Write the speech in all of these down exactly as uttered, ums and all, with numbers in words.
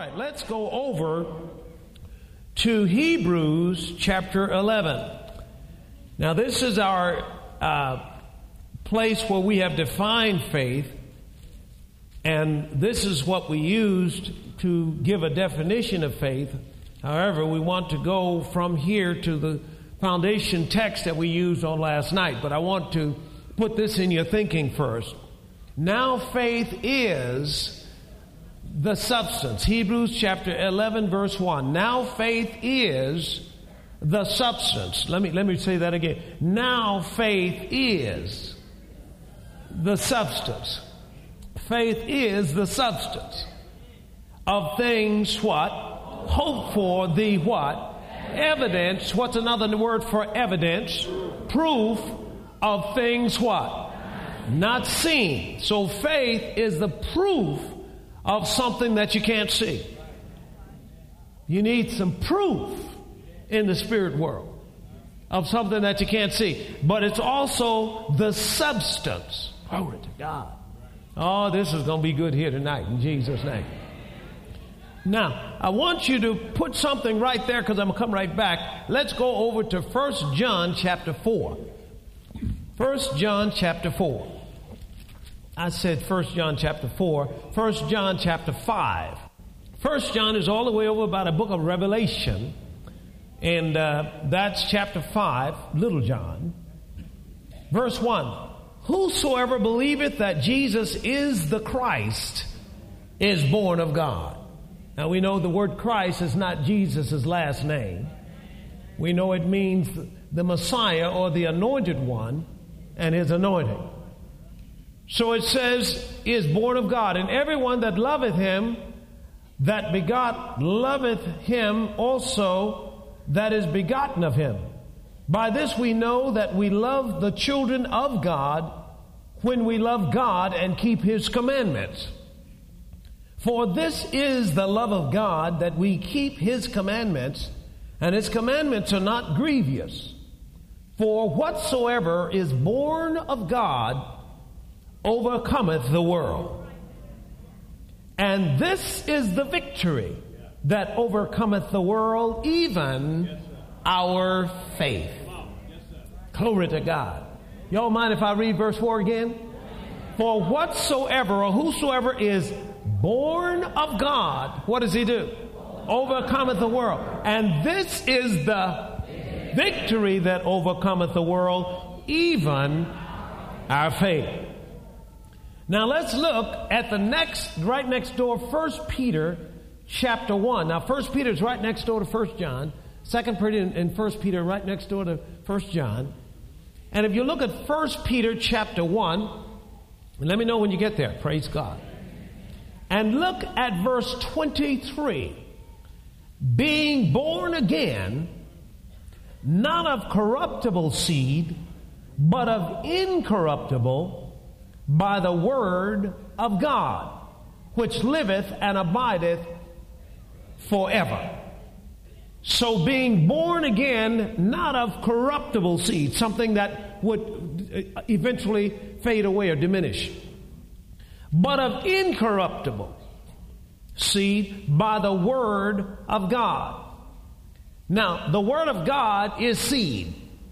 right, let's go over to Hebrews chapter eleven. Now, this is our uh, place where we have defined faith, and this is what we used to give a definition of faith. However, we want to go from here to the foundation text that we used on last night, but I want to put this in your thinking first. Now faith is the substance. Hebrews chapter eleven verse one. Now faith is the substance. Let me, let me say that again. Now faith is the substance. Faith is the substance of things what? Hope for, the what? Evidence. What's another word for evidence? Proof of things what? Not seen. So faith is the proof of something that you can't see. You need some proof in the spirit world of something that you can't see. But it's also the substance. Glory to God. Oh, this is going to be good here tonight in Jesus' name. Now, I want you to put something right there because I'm going to come right back. Let's go over to First John chapter four. First John chapter four. I said First John chapter four. First John chapter five. First John is all the way over by the book of Revelation. And uh, that's chapter five, Little John. Verse one. Whosoever believeth that Jesus is the Christ is born of God. Now we know the word Christ is not Jesus' last name. We know it means the Messiah or the anointed one and his anointing. So it says, is born of God. And everyone that loveth him, that begot, loveth him also that is begotten of him. By this we know that we love the children of God when we love God and keep his commandments. For this is the love of God, that we keep his commandments, and his commandments are not grievous. For whatsoever is born of God overcometh the world. And this is the victory that overcometh the world, even our faith. Glory to God. Y'all mind if I read verse four again? For whatsoever or whosoever is born of God, what does he do? Overcometh the world. And this is the victory that overcometh the world, even our faith. Now let's look at the next, right next door, First Peter chapter one. Now First Peter is right next door to First John. Second Peter and First Peter right next door to First John. And if you look at First Peter chapter one, and let me know when you get there. Praise God. And look at verse twenty-three. Being born again, not of corruptible seed, but of incorruptible, by the word of God, which liveth and abideth forever. So being born again, not of corruptible seed, something that would eventually fade away or diminish, but of incorruptible seed by the word of God. Now, the word of God is seed.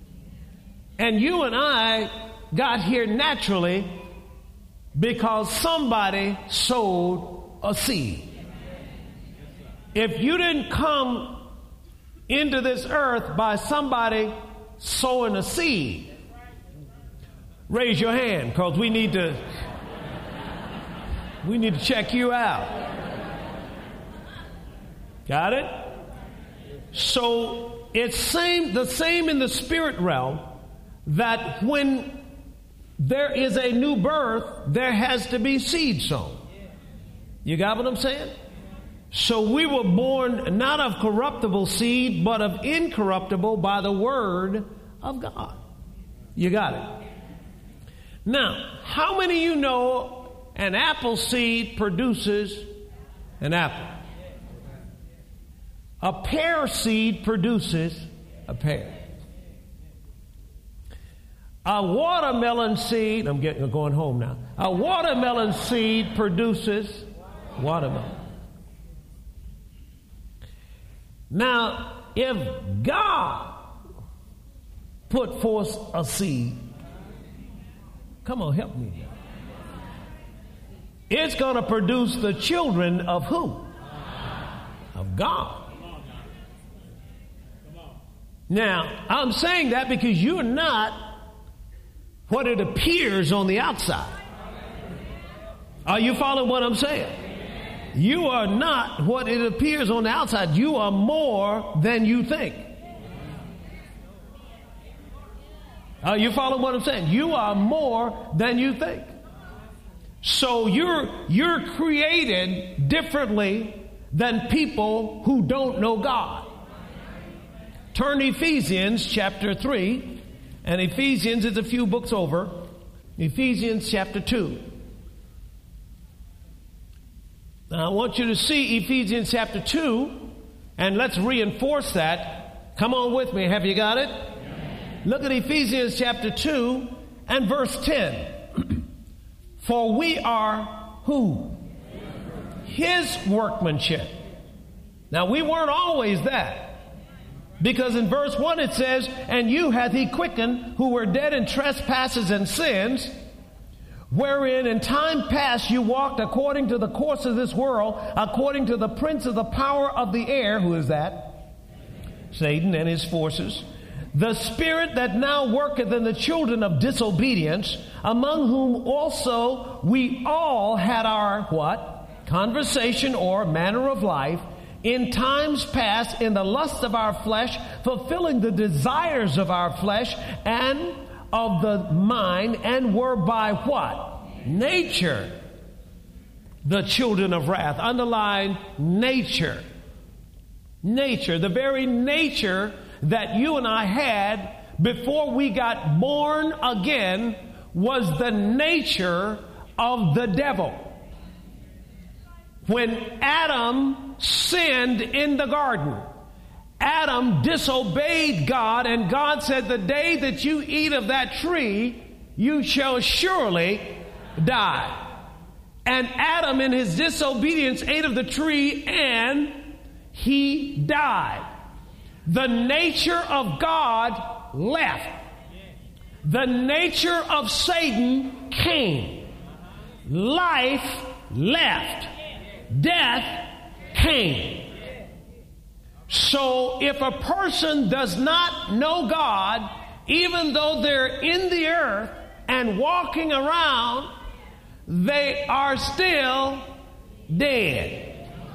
And you and I got here naturally because somebody sowed a seed. If you didn't come into this earth by somebody sowing a seed, raise your hand, because we need to we need to check you out. Got it? So it's same the same in the spirit realm, that when there is a new birth, there has to be seed sown. You got what I'm saying? So we were born not of corruptible seed, but of incorruptible by the word of God. You got it? Now, how many of you know an apple seed produces an apple? A pear seed produces a pear. A watermelon seed, I'm getting going home now. A watermelon seed produces watermelon. Now, if God put forth a seed, come on, help me. It's going to produce the children of who? Of God. Now, I'm saying that because you're not what it appears on the outside. Are you following what I'm saying? You are not what it appears on the outside. You are more than you think. Are you following what I'm saying? You are more than you think. So you're you're created differently than people who don't know God. Turn to Ephesians chapter three, and Ephesians is a few books over. Ephesians chapter two. Now I want you to see Ephesians chapter two, and let's reinforce that. Come on with me. Have you got it? Look at Ephesians chapter two and verse ten. For we are who? His workmanship. Now we weren't always that. Because in verse one it says, and you hath he quickened who were dead in trespasses and sins, wherein in time past you walked according to the course of this world, according to the prince of the power of the air. Who is that? Satan and his forces. The spirit that now worketh in the children of disobedience, among whom also we all had our what? Conversation or manner of life in times past in the lust of our flesh, fulfilling the desires of our flesh and of the mind, and were by what? Nature the children of wrath. Underline nature. Nature, the very nature that you and I had before we got born again was the nature of the devil. When Adam sinned in the garden, Adam disobeyed God, and God said, the day that you eat of that tree, you shall surely die. And Adam in his disobedience ate of the tree and he died. The nature of God left. The nature of Satan came. Life left. Death came. So if a person does not know God, even though they're in the earth and walking around, they are still dead.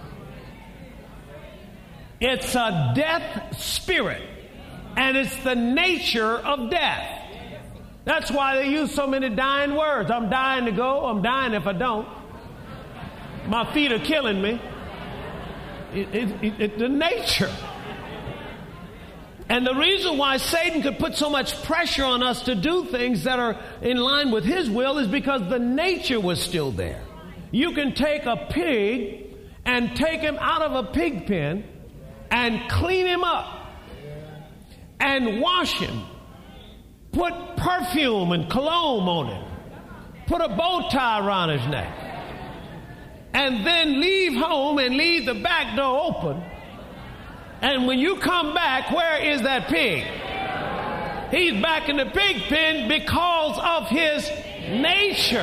It's a death spirit, and it's the nature of death. That's why they use so many dying words. I'm dying to go. I'm dying if I don't. My feet are killing me. It, it, it, it, the nature. And the reason why Satan could put so much pressure on us to do things that are in line with his will is because the nature was still there. You can take a pig and take him out of a pig pen and clean him up and wash him. Put perfume and cologne on him. Put a bow tie around his neck. And then leave home and leave the back door open. And when you come back, where is that pig? He's back in the pig pen because of his nature.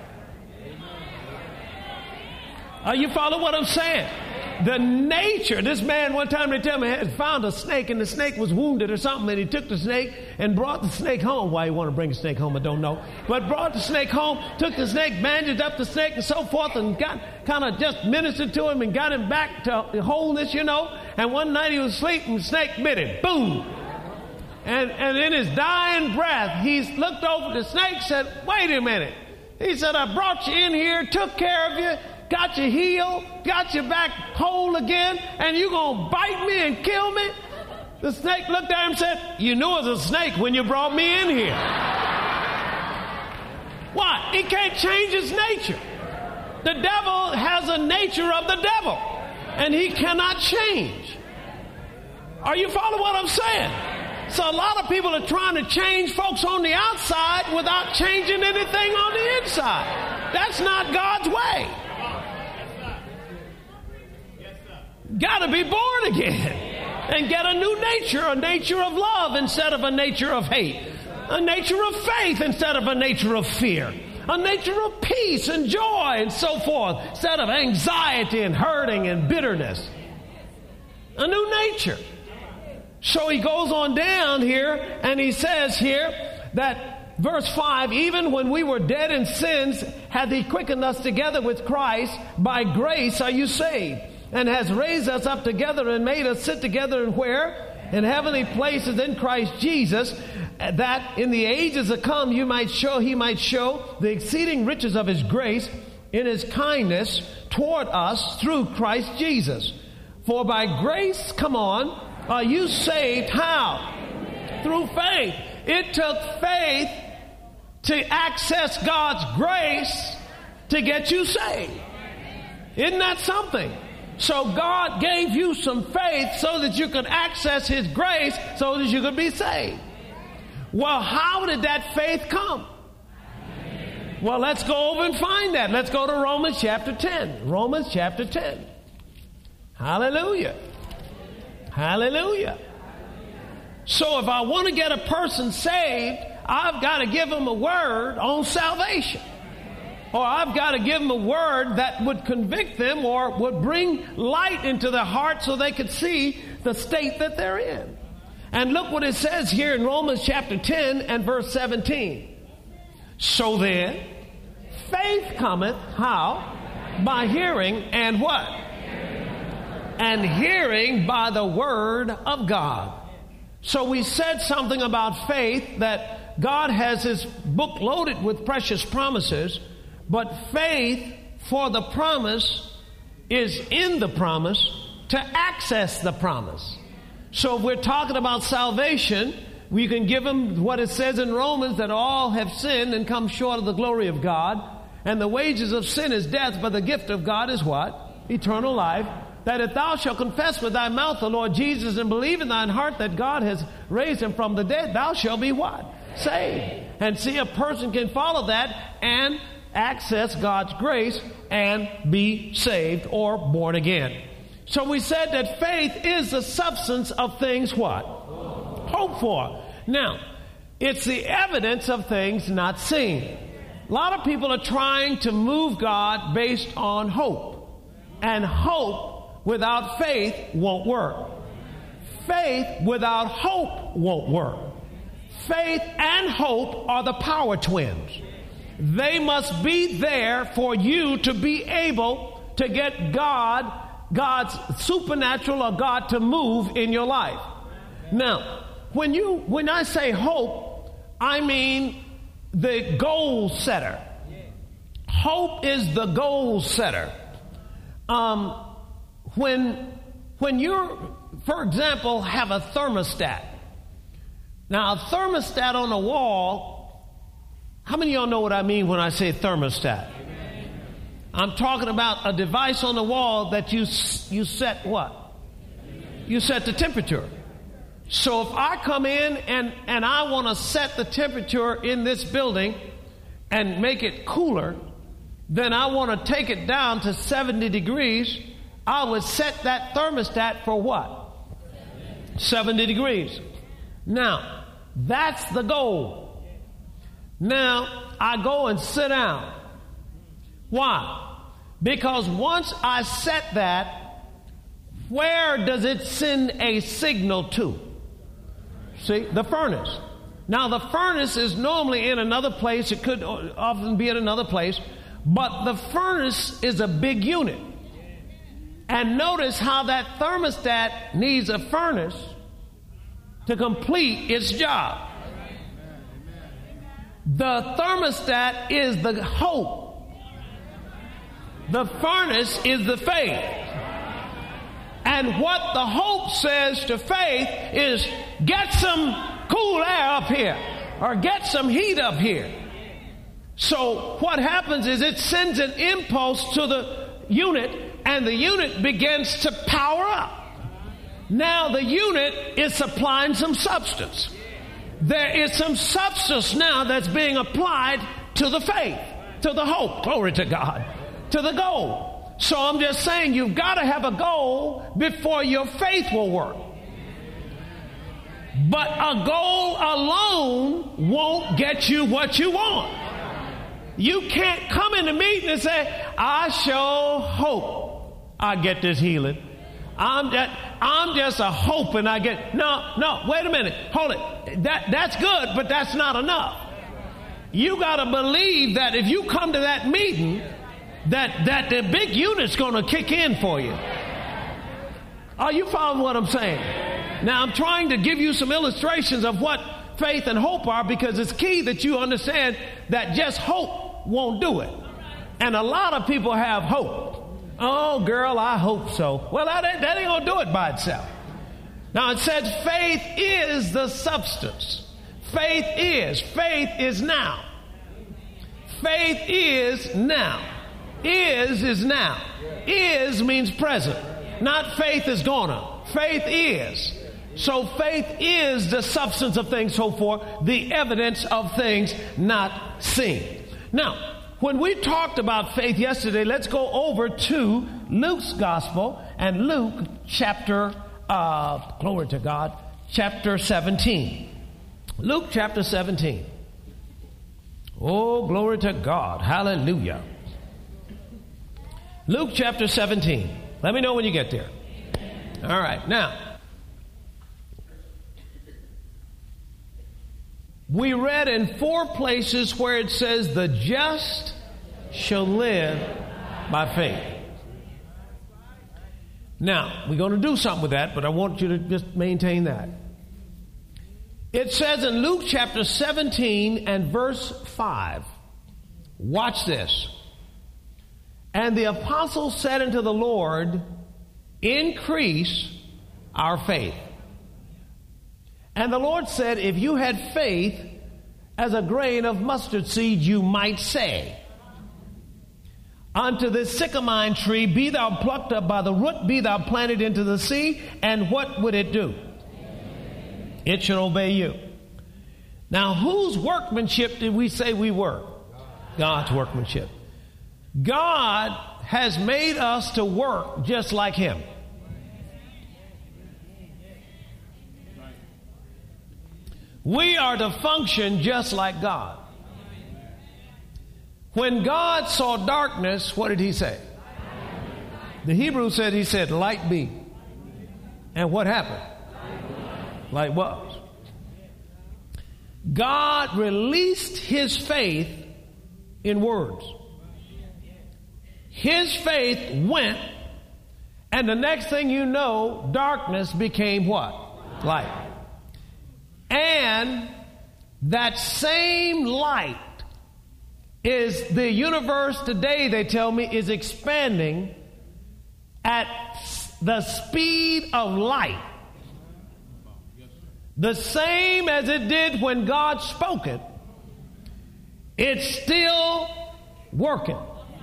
Are you following what I'm saying? The nature. This man one time, they tell me, had found a snake, and the snake was wounded or something, and he took the snake and brought the snake home. Why he want to bring the snake home, I don't know. But brought the snake home, took the snake, bandaged up the snake and so forth, and got kind of just ministered to him and got him back to wholeness, you know. And one night he was asleep and the snake bit him. Boom! And, and in his dying breath, he looked over the snake, said, wait a minute. He said, I brought you in here, took care of you, got you healed, got you back whole again, and you gonna bite me and kill me? The snake looked at him and said, you knew it was a snake when you brought me in here. Why? He can't change his nature. The devil has a nature of the devil, and he cannot change. Are you following what I'm saying? So a lot of people are trying to change folks on the outside without changing anything on the inside. That's not God's way. Got to be born again. and get a new nature, a nature of love instead of a nature of hate, a nature of faith instead of a nature of fear, a nature of peace and joy and so forth instead of anxiety and hurting and bitterness. A new nature. So he goes on down here and he says here that verse five, even when we were dead in sins, hath he quickened us together with Christ. By grace are you saved, and has raised us up together and made us sit together in where? In heavenly places in Christ Jesus, that in the ages to come you might show, he might show the exceeding riches of his grace in his kindness toward us through Christ Jesus. For by grace, come on, are you saved? How? Through faith. It took faith to access God's grace to get you saved. Isn't that something? So God gave you some faith so that you could access his grace so that you could be saved. Well, how did that faith come? Well, let's go over and find that. Let's go to Romans chapter ten. Romans chapter ten. Hallelujah. Hallelujah. So if I want to get a person saved, I've got to give them a word on salvation. Or I've got to give them a word that would convict them or would bring light into their heart so they could see the state that they're in. And look what it says here in Romans chapter ten and verse seventeen. So then, faith cometh, how? By hearing, and what? And hearing by the word of God. So we said something about faith, that God has his book loaded with precious promises, but faith for the promise is in the promise to access the promise. So if we're talking about salvation, we can give them what it says in Romans, that all have sinned and come short of the glory of God. And the wages of sin is death, but the gift of God is what? Eternal life. That if thou shalt confess with thy mouth the Lord Jesus and believe in thine heart that God has raised him from the dead, thou shalt be what? Saved. And see, a person can follow that and access God's grace and be saved or born again. So we said that faith is the substance of things what? Hope for. Now, it's the evidence of things not seen. A lot of people are trying to move God based on hope. And hope without faith won't work. Faith without hope won't work. Faith and hope are the power twins. They must be there for you to be able to get God, God's supernatural or God to move in your life. Now, when you, when I say hope, I mean the goal setter. Hope is the goal setter. Um, when, when you're, for example, have a thermostat. Now, a thermostat on the wall, how many of y'all know what I mean when I say thermostat? I'm talking about a device on the wall that you, you set what? You set the temperature. So if I come in and, and I want to set the temperature in this building and make it cooler, then I want to take it down to seventy degrees. I would set that thermostat for what? seventy degrees. Now, that's the goal. Now, I go and sit down. Why? Because once I set that, where does it send a signal to? See, the furnace. Now, the furnace is normally in another place. It could often be in another place. But the furnace is a big unit. And notice how that thermostat needs a furnace to complete its job. The thermostat is the hope. The furnace is the faith. And what the hope says to faith is, get some cool air up here, or get some heat up here. So what happens is it sends an impulse to the unit, and the unit begins to power up. Now the unit is supplying some substance. There is some substance now that's being applied to the faith, to the hope, glory to God, to the goal. So I'm just saying, you've got to have a goal before your faith will work. But a goal alone won't get you what you want. You can't come in the meeting and say, I sure hope I get this healing. I'm just, I'm just a hoping I get. No, no, wait a minute. Hold it. That, that's good, but that's not enough. You got to believe that if you come to that meeting, that, that the big unit's going to kick in for you. Are you following what I'm saying? Now, I'm trying to give you some illustrations of what faith and hope are, because it's key that you understand that just hope won't do it. And a lot of people have hope. Oh, girl, I hope so. Well, that ain't, that ain't going to do it by itself. Now, it says faith is the substance. Faith is. Faith is now. Faith is now. Is is now. Is means present. Not faith is gonna. Faith is. So faith is the substance of things hoped for, the evidence of things not seen. Now, when we talked about faith yesterday, let's go over to Luke's gospel and Luke chapter, uh, glory to God, chapter seventeen. Luke chapter seventeen. Oh, glory to God. Hallelujah. Luke chapter seventeen. Let me know when you get there. All right. Now, we read in four places where it says the just shall live by faith. Now, we're going to do something with that, but I want you to just maintain that. It says in Luke chapter seventeen and verse five, watch this. And the apostles said unto the Lord, increase our faith. And the Lord said, if you had faith as a grain of mustard seed, you might say unto this sycamore tree, be thou plucked up by the root, be thou planted into the sea, and what would it do? It should obey you. Now, whose workmanship did we say we were? God's workmanship. God has made us to work just like Him. We are to function just like God. When God saw darkness, what did He say? The Hebrew said, He said, light be. And what happened? Light was. God released His faith in words. His faith went, and the next thing you know, darkness became what? Light. And that same light is the universe today, they tell me, is expanding at the speed of light. The same as it did when God spoke it, it's still working.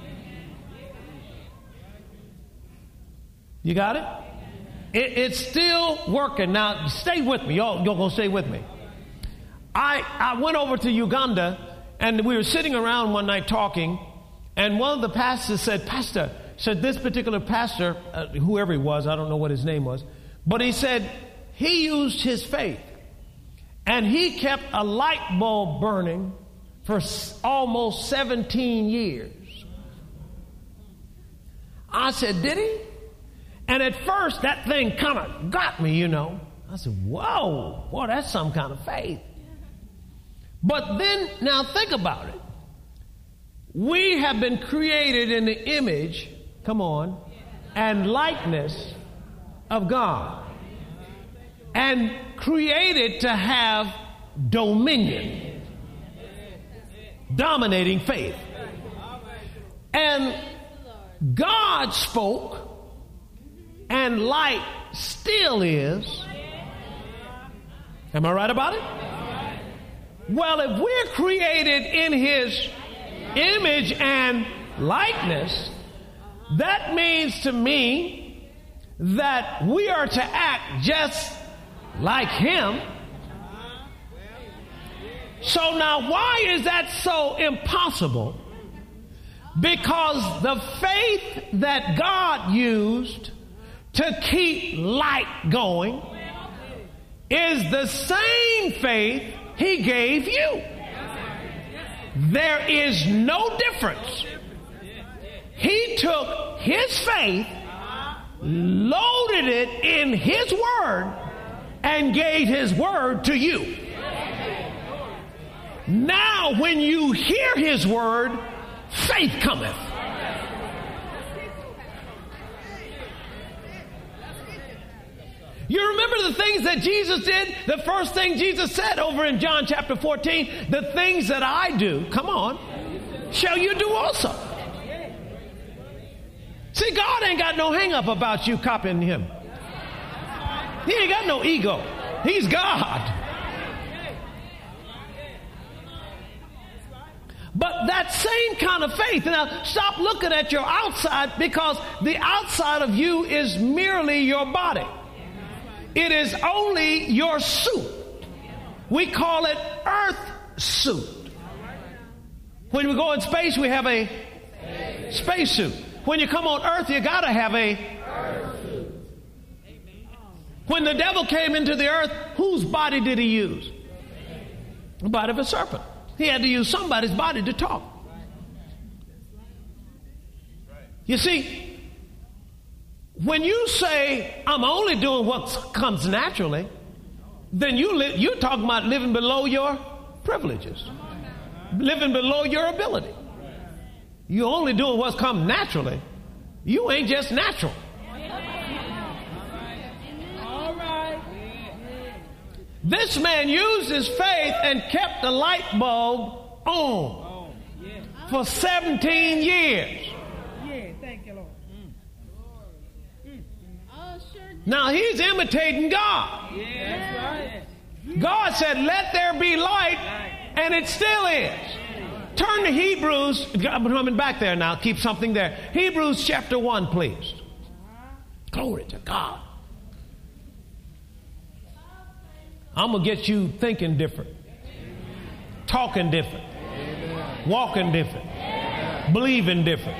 You got it? it it's still working. Now, stay with me. Y'all, y'all gonna stay with me. I, I went over to Uganda, and we were sitting around one night talking, and one of the pastors said, Pastor, said this particular pastor, uh, whoever he was, I don't know what his name was, but he said he used his faith, and he kept a light bulb burning for s- almost seventeen years. I said, did he? And at first, that thing kind of got me, you know. I said, whoa, boy, that's some kind of faith. But then, now think about it. We have been created in the image, come on, and likeness of God. And created to have dominion, dominating faith. And God spoke, and light still is. Am I right about it? Well, if we're created in His image and likeness, that means to me that we are to act just like Him. So now, why is that so impossible? Because the faith that God used to keep light going is the same faith he gave you. There is no difference. He took his faith, loaded it in his word, and gave his word to you. Now when you hear his word, faith cometh. You remember the things that Jesus did? The first thing Jesus said over in John chapter fourteen, the things that I do, come on, shall you do also. See, God ain't got no hang up about you copying him. He ain't got no ego. He's God. But that same kind of faith. Now, stop looking at your outside, because the outside of you is merely your body. It is only your suit. We call it earth suit. When we go in space, we have a space suit. When you come on earth, you got to have a suit. When the devil came into the earth, whose body did he use? The body of a serpent. He had to use somebody's body to talk. You see, when you say, I'm only doing what comes naturally, then you li- you're talking about living below your privileges, living below your ability. You're only doing what's come naturally. You ain't just natural. All right. This man used his faith and kept the light bulb on for seventeen years. Yeah, thank you, Lord. Now he's imitating God. Yeah, that's right. God said, let there be light, and it still is. Turn to Hebrews. I'm coming back there now. Keep something there. Hebrews chapter one, please. Glory to God. I'm going to get you thinking different, talking different, walking different, believing different.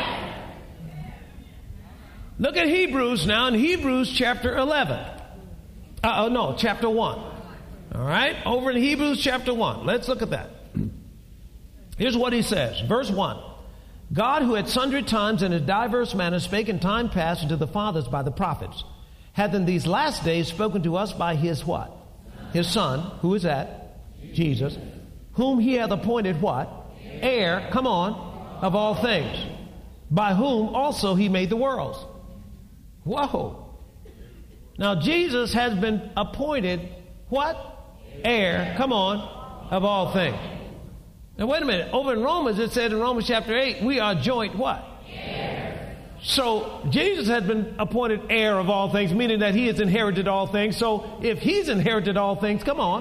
Look at Hebrews now in Hebrews chapter eleven. Uh, oh, no, chapter one. All right, over in Hebrews chapter one. Let's look at that. Here's what he says. Verse one. God, who at sundry times and in diverse manners spake in time past unto the fathers by the prophets, hath in these last days spoken to us by his what? His Son. Who is that? Jesus. Whom he hath appointed what? Heir, come on, of all things. By whom also he made the worlds. Whoa. Now Jesus has been appointed what? Heir, come on, of all things. Now wait a minute. Over in Romans, it said in Romans chapter eight, we are joint what? Heir. So Jesus has been appointed heir of all things, meaning that he has inherited all things. So if he's inherited all things, come on.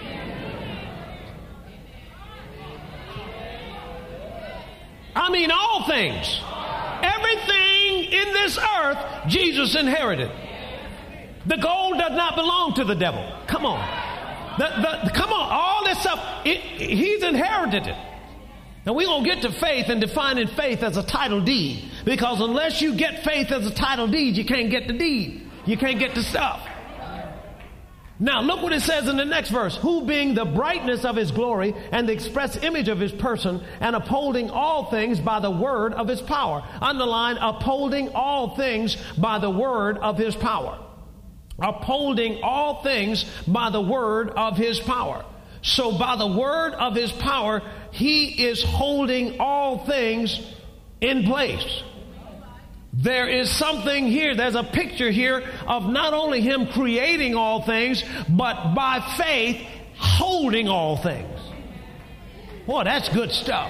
I mean all things. Everything in this earth, Jesus inherited. The gold does not belong to the devil. Come on. The, the, come on, all this stuff, it, he's inherited it. Now we're going to get to faith and defining faith as a title deed. Because unless you get faith as a title deed, you can't get the deed. You can't get the stuff. Now look what it says in the next verse. Who being the brightness of his glory and the express image of his person, and upholding all things by the word of his power. Underline, upholding all things by the word of his power. Upholding all things by the word of his power. So by the word of his power, he is holding all things in place. There is something here, there's a picture here of not only him creating all things, but by faith holding all things. Boy, that's good stuff.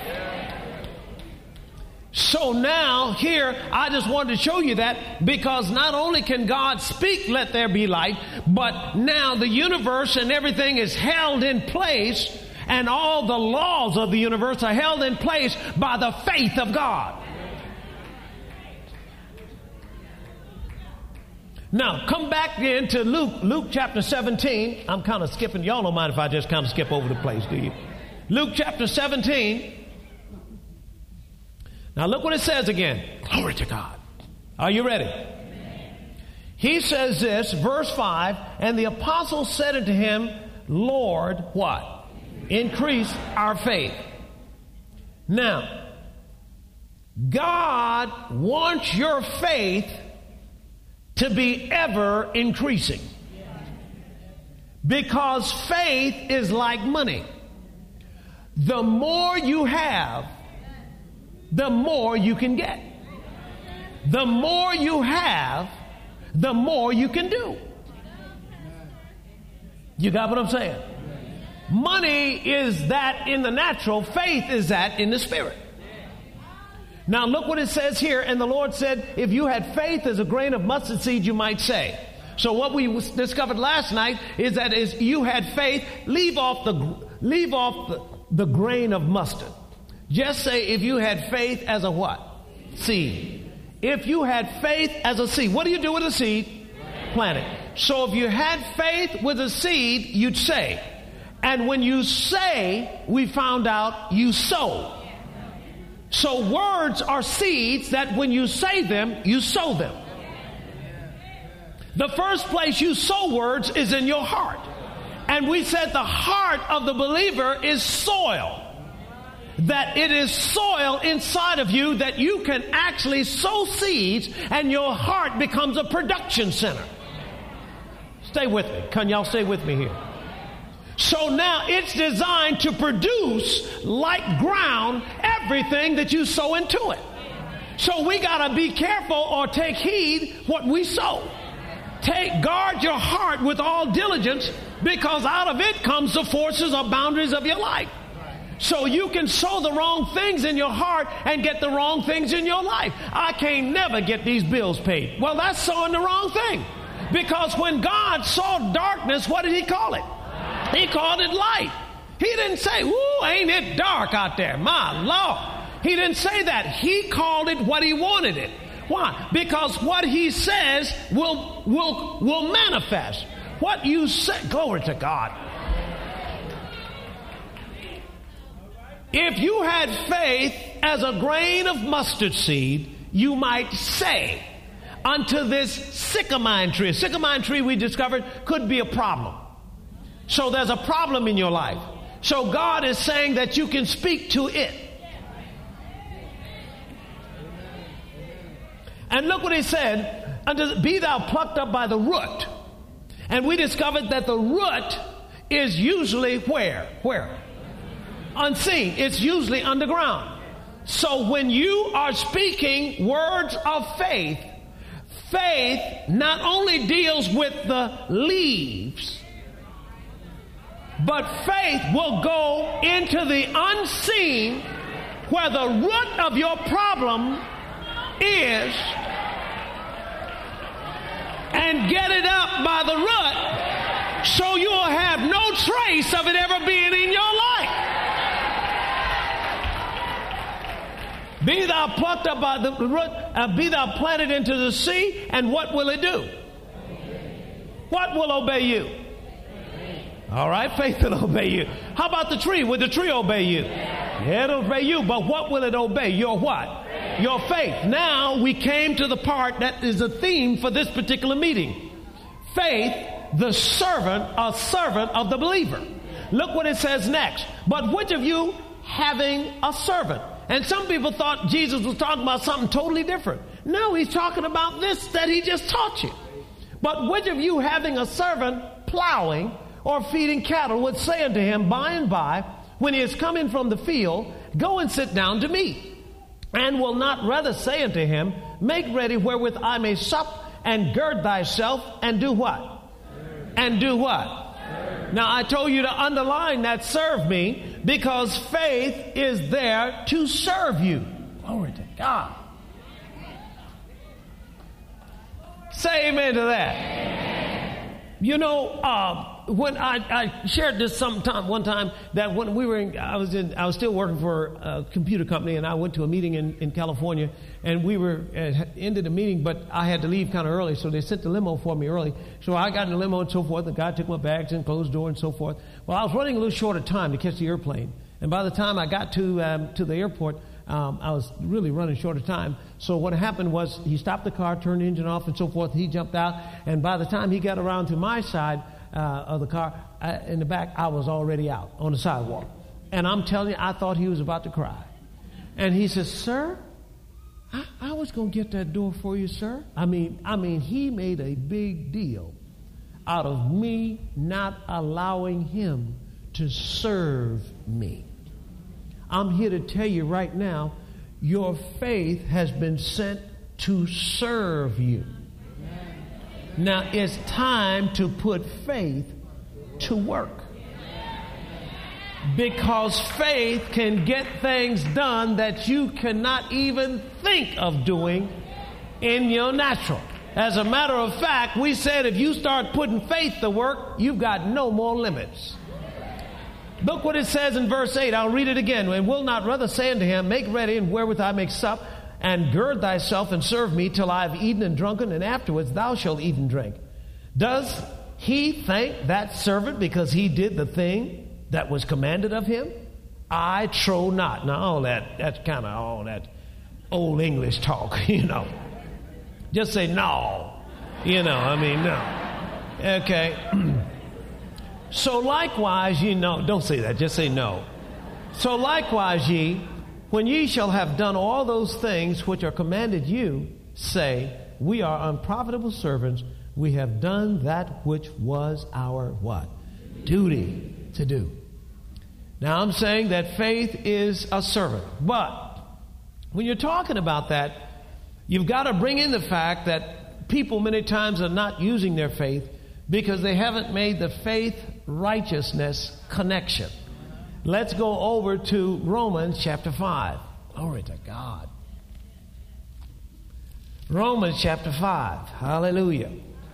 So now here, I just wanted to show you that, because not only can God speak, let there be light, but now the universe and everything is held in place, and all the laws of the universe are held in place by the faith of God. Now, come back into Luke, Luke chapter seventeen. I'm kind of skipping. Y'all don't mind if I just kind of skip over the place, do you? Luke chapter seventeen. Now look what it says again. Glory to God. Are you ready? he says this, verse five, and the apostles said unto him, Lord, what? Increase our faith. Now, God wants your faith to be ever increasing. Because faith is like money. The more you have, the more you can get. The more you have, the more you can do. You got what I'm saying? Money is that in the natural. Faith is that in the spirit. Now look what it says here. And the Lord said, if you had faith as a grain of mustard seed, you might say. So what we discovered last night is that is you had faith. Leave off the leave off the, the grain of mustard. Just say if you had faith as a what? Seed. If you had faith as a seed. What do you do with a seed? Plant it. So if you had faith with a seed, you'd say. And when you say, we found out you sow. So words are seeds that when you say them, you sow them. The first place you sow words is in your heart. And we said the heart of the believer is soil. That it is soil inside of you that you can actually sow seeds and your heart becomes a production center. Stay with me. Can y'all stay with me here? So now it's designed to produce like ground everything that you sow into it. So we got to be careful or take heed what we sow. Take, guard your heart with all diligence, because out of it comes the forces or boundaries of your life. So you can sow the wrong things in your heart and get the wrong things in your life. I can't never get these bills paid. Well, that's sowing the wrong thing. Because when God saw darkness, what did he call it? He called it light. He didn't say, ooh, ain't it dark out there? My Lord. He didn't say that. He called it what he wanted it. Why? Because what he says will, will, will manifest. What you say, glory to God. If you had faith as a grain of mustard seed, you might say unto this sycamine tree. A sycamine tree, we discovered, could be a problem. So there's a problem in your life. So God is saying that you can speak to it. And look what he said, unto, be thou plucked up by the root. And we discovered that the root is usually where? Where? Unseen. It's usually underground. So when you are speaking words of faith, faith not only deals with the leaves, but faith will go into the unseen where the root of your problem is and get it up by the root so you'll have no trace of it ever being in your life. Be thou plucked up by the root, uh, be thou planted into the sea, and what will it do? What will obey you? All right, faith will obey you. How about the tree? Will the tree obey you? Yeah, it'll obey you, but what will it obey? Your what? Your faith. Now we came to the part that is a theme for this particular meeting. Faith, the servant, a servant of the believer. Look what it says next. But which of you having a servant? And some people thought Jesus was talking about something totally different. No, he's talking about this that he just taught you. But which of you having a servant plowing or feeding cattle would say unto him by and by, when he is coming from the field, go and sit down to meat? And will not rather say unto him, make ready wherewith I may sup, and gird thyself, and do what? And do what? Now, I told you to underline that serve me, because faith is there to serve you. Glory to God. Say amen to that. Amen. You know, uh, when I, I shared this sometime one time that when we were in, I was in, I was still working for a computer company, and I went to a meeting in, in California, and we were uh, ended the meeting, but I had to leave kind of early, so they sent the limo for me early. So I got in the limo and so forth. The guy took my bags and closed the door and so forth. Well, I was running a little short of time to catch the airplane, and by the time I got to um, to the airport, um, I was really running short of time. So what happened was he stopped the car, turned the engine off, and so forth. He jumped out, and by the time he got around to my side uh, of the car, I, in the back, I was already out on the sidewalk. And I'm telling you, I thought he was about to cry. And he says, "Sir, I, I was going to get that door for you, sir." I mean, I mean, he made a big deal out of me not allowing him to serve me. I'm here to tell you right now, your faith has been sent to serve you. Now it's time to put faith to work. Because faith can get things done that you cannot even think of doing in your natural. As a matter of fact, we said if you start putting faith to work, you've got no more limits. Look what it says in verse eight. I'll read it again. "And will not rather say unto him, Make ready, and wherewith I may sup, and gird thyself, and serve me, till I have eaten and drunken, and afterwards thou shalt eat and drink. Does he thank that servant because he did the thing that was commanded of him? I trow not." Now, all that, that's kind of all that old English talk, you know. Just say no. You know, I mean, no. Okay. "So likewise, ye know," don't say that, just say no. "So likewise, ye, when ye shall have done all those things which are commanded you, say, We are unprofitable servants. We have done that which was our what? Duty to do." Now I'm saying that faith is a servant. But when you're talking about that, you've got to bring in the fact that people many times are not using their faith because they haven't made the faith righteousness connection. Let's go over to Romans chapter five. Glory to God. Romans chapter five. Hallelujah.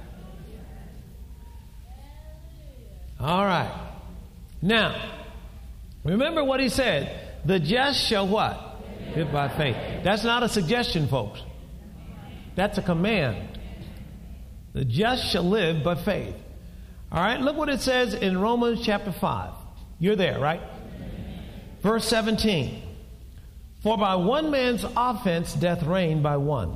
All right. Now, remember what he said. The just shall what? Live by faith. That's not a suggestion, folks. That's a command. The just shall live by faith. All right, look what it says in Romans chapter five. You're there, right? Verse seventeen. "For by one man's offense doth reign by one.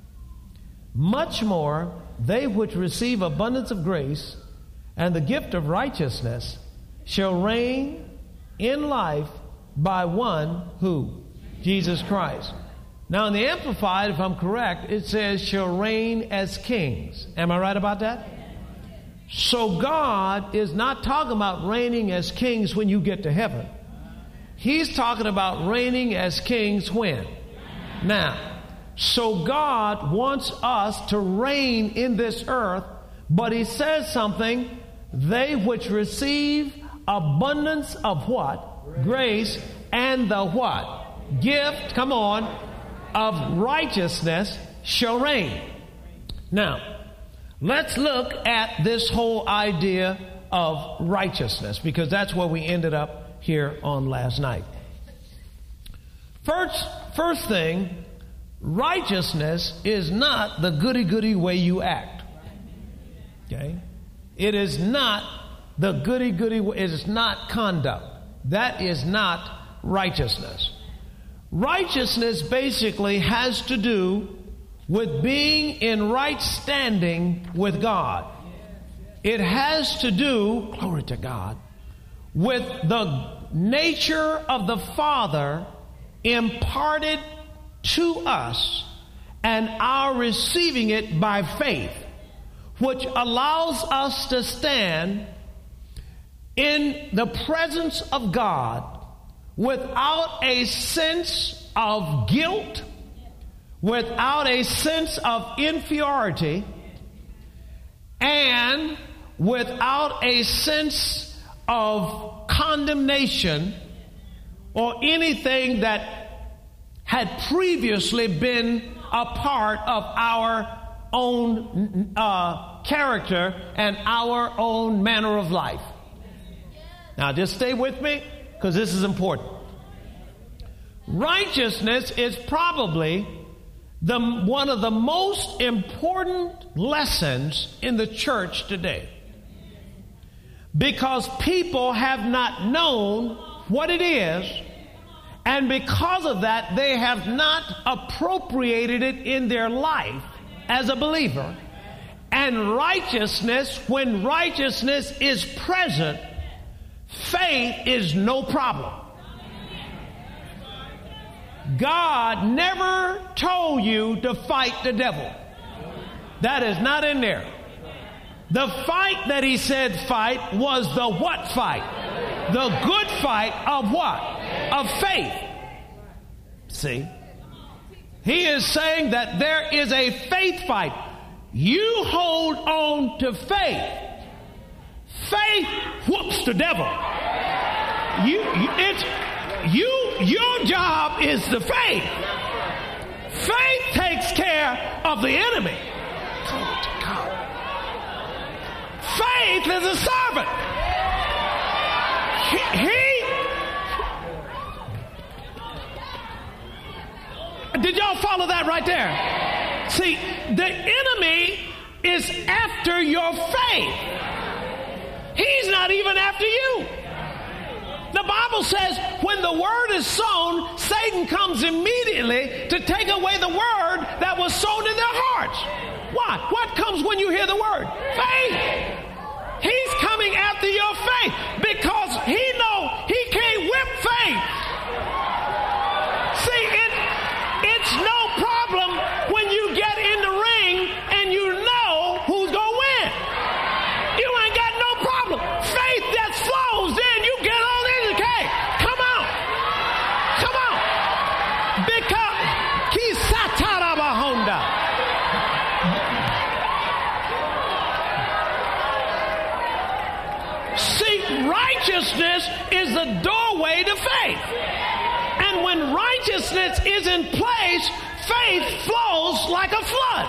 Much more they which receive abundance of grace and the gift of righteousness shall reign in life by one who? Jesus Christ." Now in the Amplified, if I'm correct, it says shall reign as kings. Am I right about that? So God is not talking about reigning as kings when you get to heaven. He's talking about reigning as kings when? Now. So God wants us to reign in this earth, but he says something, they which receive abundance of what? Grace, and the what? Gift, come on, of righteousness shall reign. Now, let's look at this whole idea of righteousness, because that's where we ended up here on last night. First, first thing, righteousness is not the goody-goody way you act. Okay? It is not the goody-goody way. It is not conduct. That is not righteousness. Righteousness basically has to do with being in right standing with God. It has to do, glory to God, with the nature of the Father imparted to us and our receiving it by faith, which allows us to stand in the presence of God without a sense of guilt, without a sense of inferiority, and without a sense of condemnation or anything that had previously been a part of our own uh, character and our own manner of life. Now just stay with me, because this is important. Righteousness is probably the one of the most important lessons in the church today, because people have not known what it is And because of that, they have not appropriated it in their life as a believer. And righteousness, when righteousness is present, faith is no problem. God never told you to fight the devil. That is not in there. The fight that he said fight was the what fight? The good fight of what? Of faith. See? He is saying that there is a faith fight. You hold on to faith. Faith whoops the devil. You, you, it's, you, your job is the faith. Faith takes care of the enemy. Glory to God. Faith is a servant. He, he did y'all follow that right there? See, the enemy is after your faith. He's not even after you. The Bible says when the word is sown, Satan comes immediately to take away the word that was sown in their hearts. Why? What comes when you hear the word? Faith. He's coming after your faith because he knows he can't whip faith. See, it, it's no problem when you get in the ring and you know who's going to win. You ain't got no problem. Faith that flows, then you get on in the cave. Come on. Come on. Because Kisatarabahonda. See, righteousness is the doorway to faith. And when righteousness is in place, faith flows like a flood.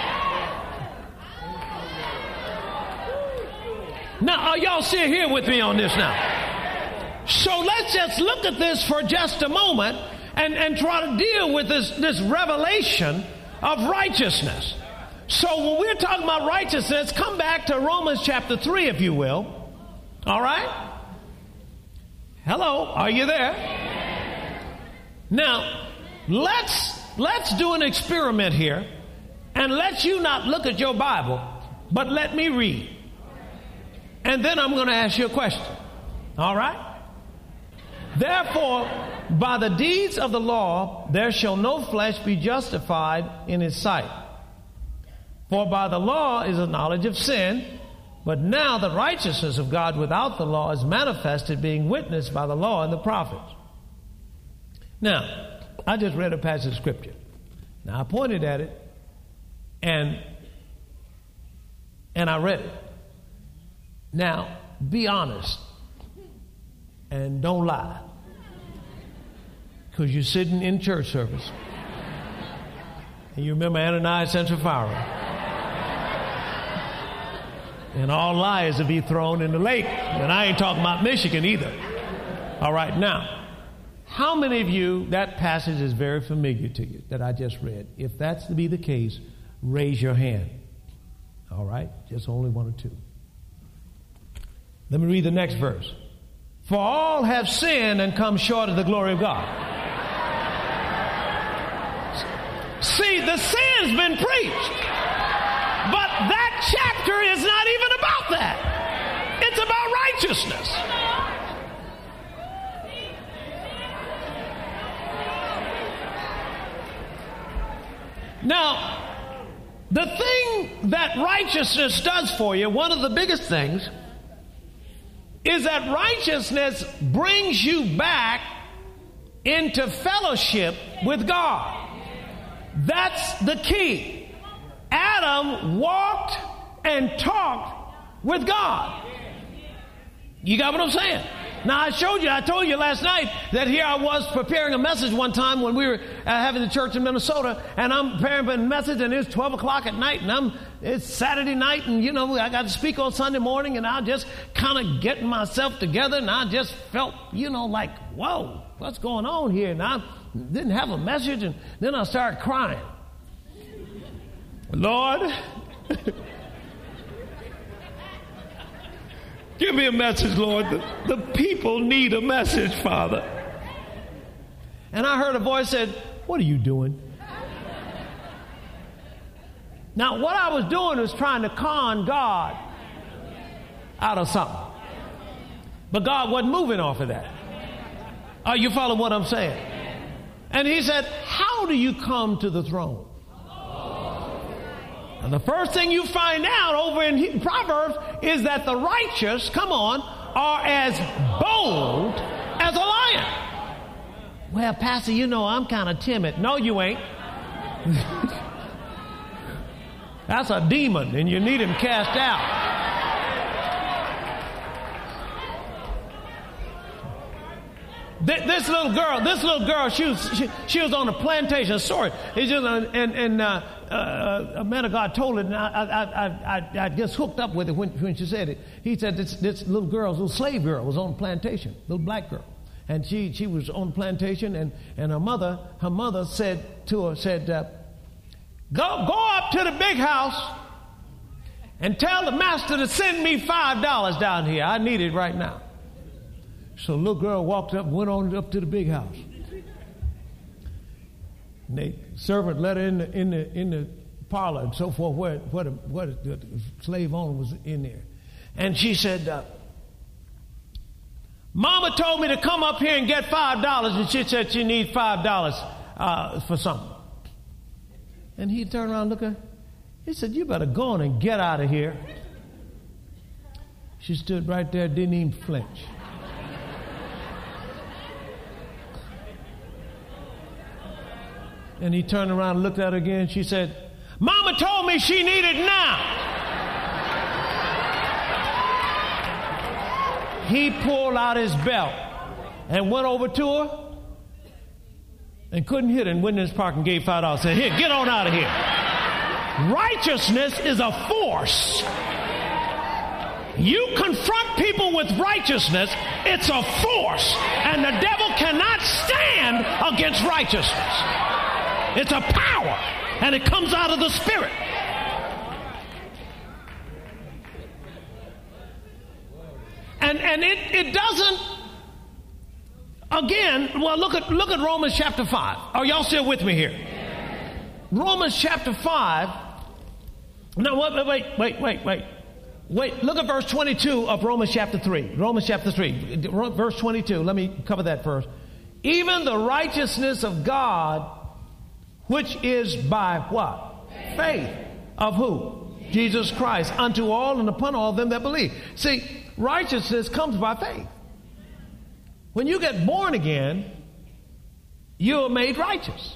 Now, are y'all still here with me on this now? So let's just look at this for just a moment and, and try to deal with this, this revelation of righteousness. So when we're talking about righteousness, come back to Romans chapter three, if you will. All right? Hello, are you there? Now, let's let's do an experiment here, and let you not look at your Bible, but let me read. And then I'm going to ask you a question. All right? Therefore, by the deeds of the law, there shall no flesh be justified in his sight. For by the law is the knowledge of sin, but now the righteousness of God without the law is manifested, being witnessed by the law and the prophets. Now, I just read a passage of scripture. Now, I pointed at it, and, and I read it. Now, be honest, and don't lie, because you're sitting in church service, and you remember Ananias and Sapphira. And all liars will be thrown in the lake. And I ain't talking about Michigan either. All right, now, how many of you, that passage is very familiar to you that I just read? If that's to be the case, raise your hand. All right, just only one or two. Let me read the next verse. For all have sinned and come short of the glory of God. See, the sin's been preached. But that chapter is not even about that. It's about righteousness. Now, the thing that righteousness does for you, one of the biggest things, is that righteousness brings you back into fellowship with God. That's the key. Adam walked and talked with God. You got what I'm saying? Now, I showed you, I told you last night that here I was preparing a message one time when we were uh, having the church in Minnesota, and I'm preparing a message, and it's twelve o'clock at night, and I'm it's Saturday night, and you know, I got to speak on Sunday morning, and I just kind of getting myself together, and I just felt, you know, like, whoa, what's going on here? And I didn't have a message, and then I started crying. Lord, give me a message, Lord. The, the people need a message, Father. And I heard a voice said, what are you doing? Now, what I was doing was trying to con God out of something. But God wasn't moving off of that. Are you following what I'm saying? And he said, how do you come to the throne? And the first thing you find out over in Proverbs is that the righteous, come on, are as bold as a lion. Well, Pastor, you know I'm kind of timid. No, you ain't. That's a demon, and you need him cast out. This little girl, this little girl, she was she, she was on a plantation. Sorry, it's just, and and uh, uh, a man of God told it, and I I I I, I just hooked up with it when when she said it. He said this this little girl, little slave girl, was on a plantation, little black girl, and she she was on a plantation, and and her mother her mother said to her said, uh, go go up to the big house and tell the master to send me five dollars down here. I need it right now. So the little girl walked up and went on up to the big house. And the servant let her in the, in the, in the parlor and so forth where, where, the, where the slave owner was in there. And she said, uh, Mama told me to come up here and get five dollars. And she said she needs five dollars uh, for something. And he turned around and looked at her. He said, you better go on and get out of here. She stood right there, didn't even flinch. And he turned around and looked at her again. She said, Mama told me she needed now. He pulled out his belt and went over to her and couldn't hit her and went in his park and gave five dollars. Said, here, get on out of here. Righteousness is a force. You confront people with righteousness, it's a force. And the devil cannot stand against righteousness. It's a power, and it comes out of the Spirit. And and it, it doesn't, again, well, look at look at Romans chapter five. Are y'all still with me here? Romans chapter five. No, wait, wait, wait, wait, wait. Wait, look at verse twenty-two of Romans chapter three. Romans chapter three, verse twenty-two. Let me cover that first. Even the righteousness of God, which is by what? Faith. Of who? Jesus Christ. Unto all and upon all them that believe. See, righteousness comes by faith. When you get born again, you are made righteous.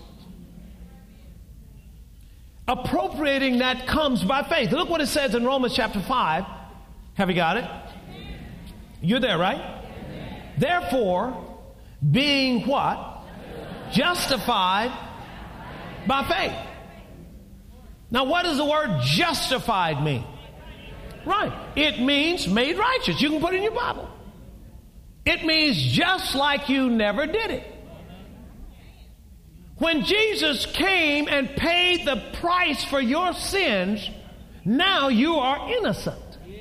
Appropriating that comes by faith. Look what it says in Romans chapter five. Have you got it? You're there, right? Therefore, being what? Justified by faith. Now, what does the word justified mean? Right. It means made righteous. You can put it in your Bible. It means just like you never did it. When Jesus came and paid the price for your sins, now you are innocent.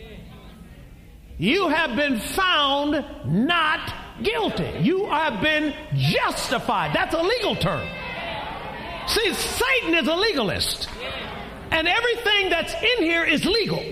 You have been found not guilty. You have been justified. That's a legal term. See, Satan is a legalist. And everything that's in here is legal.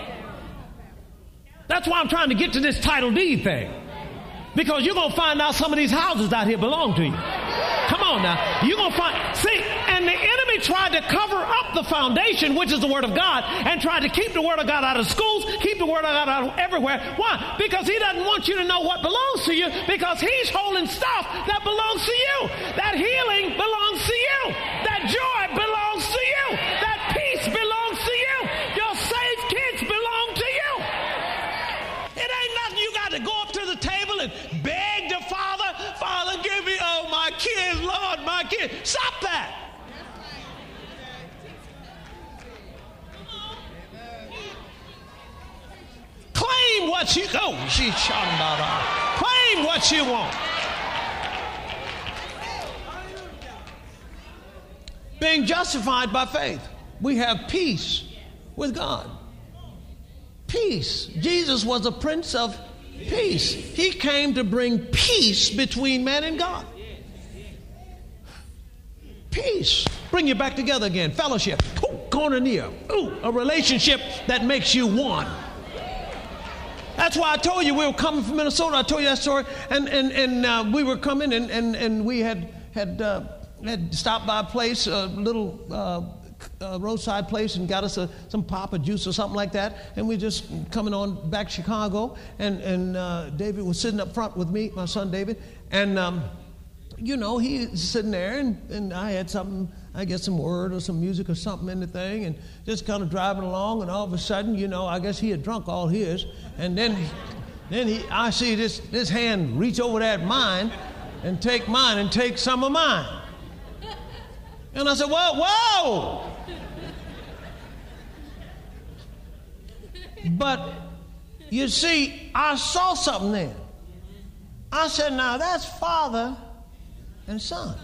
That's why I'm trying to get to this title deed thing. Because you're going to find out some of these houses out here belong to you. Come on now. You're going to find, see, and the enemy tried to cover up the foundation, which is the Word of God, and tried to keep the Word of God out of schools, keep the Word of God out of everywhere. Why? Because he doesn't want you to know what belongs to you, because he's holding stuff that belongs to you. That healing belongs to you. That joy belongs to you. That peace belongs to you. Your saved kids belong to you. It ain't nothing you got to go up to the table and beg the Father, Father, give me, oh, my kids, Lord, my kids. Stop that. Claim what you, oh, she's shouting about all. Claim what you want. Being justified by faith, we have peace with God. Peace. Jesus was a prince of peace. He came to bring peace between man and God. Peace. Bring you back together again. Fellowship. Ooh, koinonia. Ooh, a relationship that makes you one. That's why I told you we were coming from Minnesota. I told you that story. And and, and uh, we were coming and, and, and we had had uh, had stopped by a place, a little uh, uh, roadside place, and got us a, some pop or juice or something like that. And we just coming on back to Chicago. And, and uh, David was sitting up front with me, my son David. And, um, you know, he's sitting there. And, and I had something, I guess some word or some music or something in the thing. And just kind of driving along. And all of a sudden, you know, I guess he had drunk all his. And then, then he, I see this, this hand reach over that mine and take mine and take some of mine. And I said, whoa, whoa. But you see, I saw something then. I said, now that's father and son.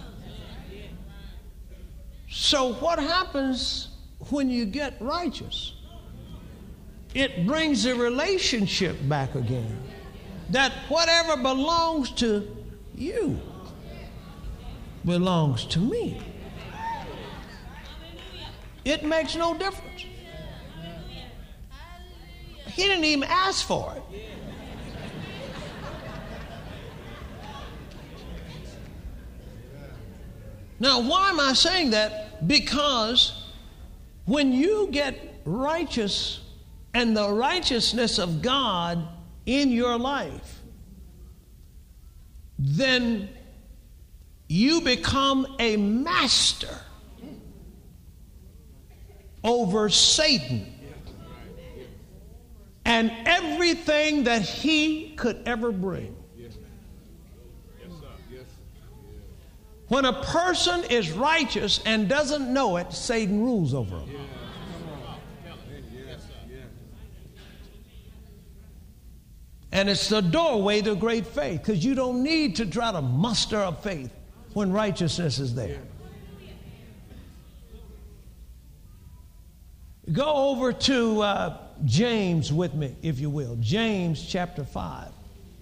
So what happens when you get righteous? It brings the relationship back again. That whatever belongs to you belongs to me. It makes no difference. He didn't even ask for it. Now, why am I saying that? Because when you get righteous and the righteousness of God in your life, then you become a master over Satan and everything that he could ever bring. When a person is righteous and doesn't know it, Satan rules over him. And it's the doorway to great faith, because you don't need to try to muster up faith when righteousness is there. Go over to uh, James with me, if you will. James chapter five.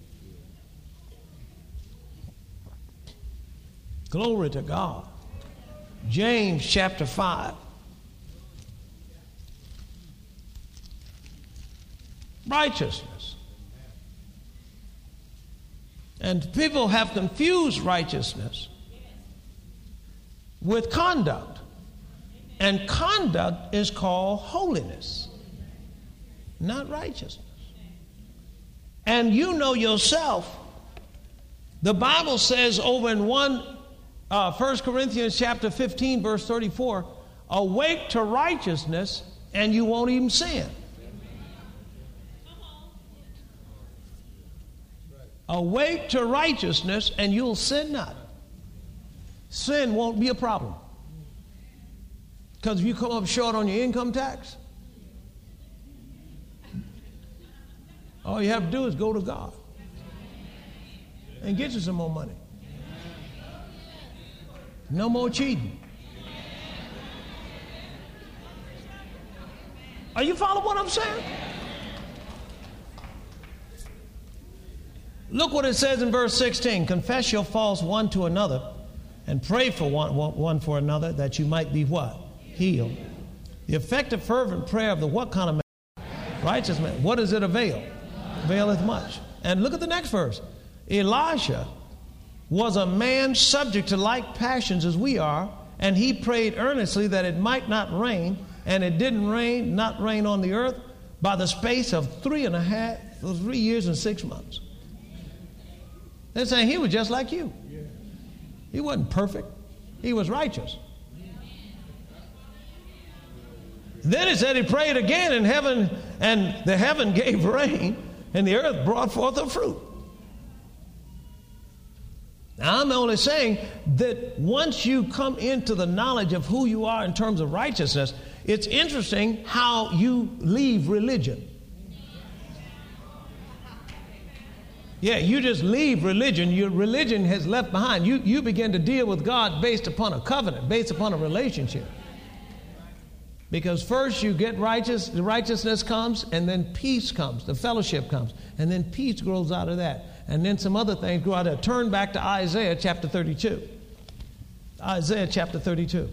Glory to God. James chapter five. Righteousness. And people have confused righteousness with conduct. And conduct is called holiness, not righteousness. And you know yourself, the Bible says over in one, uh, First Corinthians chapter fifteen, verse thirty-four, awake to righteousness and you won't even sin. Awake to righteousness and you'll sin not. Sin won't be a problem. Because if you come up short on your income tax, all you have to do is go to God and get you some more money. No more cheating. Are you following what I'm saying? Look what it says in verse sixteen. Confess your faults one to another and pray for one, one for another that you might be what? Healed. The effective fervent prayer of the what kind of man? Righteous man. What does it avail? Availeth much. And look at the next verse. Elisha was a man subject to like passions as we are, and he prayed earnestly that it might not rain, and it didn't rain, not rain on the earth, by the space of three and a half, three years and six months. They're saying he was just like you. He wasn't perfect. He was righteous. Then it said he prayed again in heaven, and the heaven gave rain, and the earth brought forth the fruit. Now, I'm only saying that once you come into the knowledge of who you are in terms of righteousness, it's interesting how you leave religion. Yeah, you just leave religion. Your religion has left behind. You, you begin to deal with God based upon a covenant, based upon a relationship. Because first you get righteous, the righteousness comes, and then peace comes, the fellowship comes, and then peace grows out of that. And then some other things grow out of that. Turn back to Isaiah chapter thirty-two. Isaiah chapter thirty-two.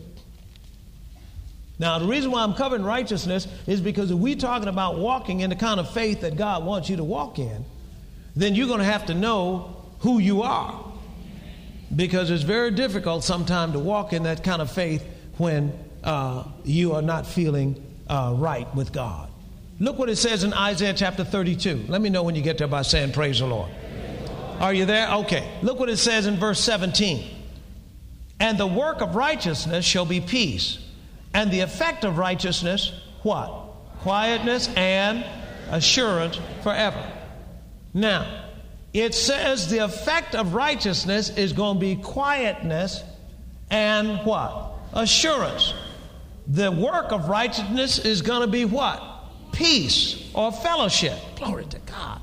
Now, the reason why I'm covering righteousness is because if we're talking about walking in the kind of faith that God wants you to walk in, then you're going to have to know who you are. Because it's very difficult sometimes to walk in that kind of faith when uh, you are not feeling uh, right with God. Look what it says in Isaiah chapter thirty-two. Let me know when you get there by saying praise the Lord. Are you there? Okay. Look what it says in verse seventeen. And the work of righteousness shall be peace. And the effect of righteousness, what? Quietness and assurance forever. Now, it says the effect of righteousness is going to be quietness and what? Assurance. The work of righteousness is going to be what? Peace or fellowship. Glory to God.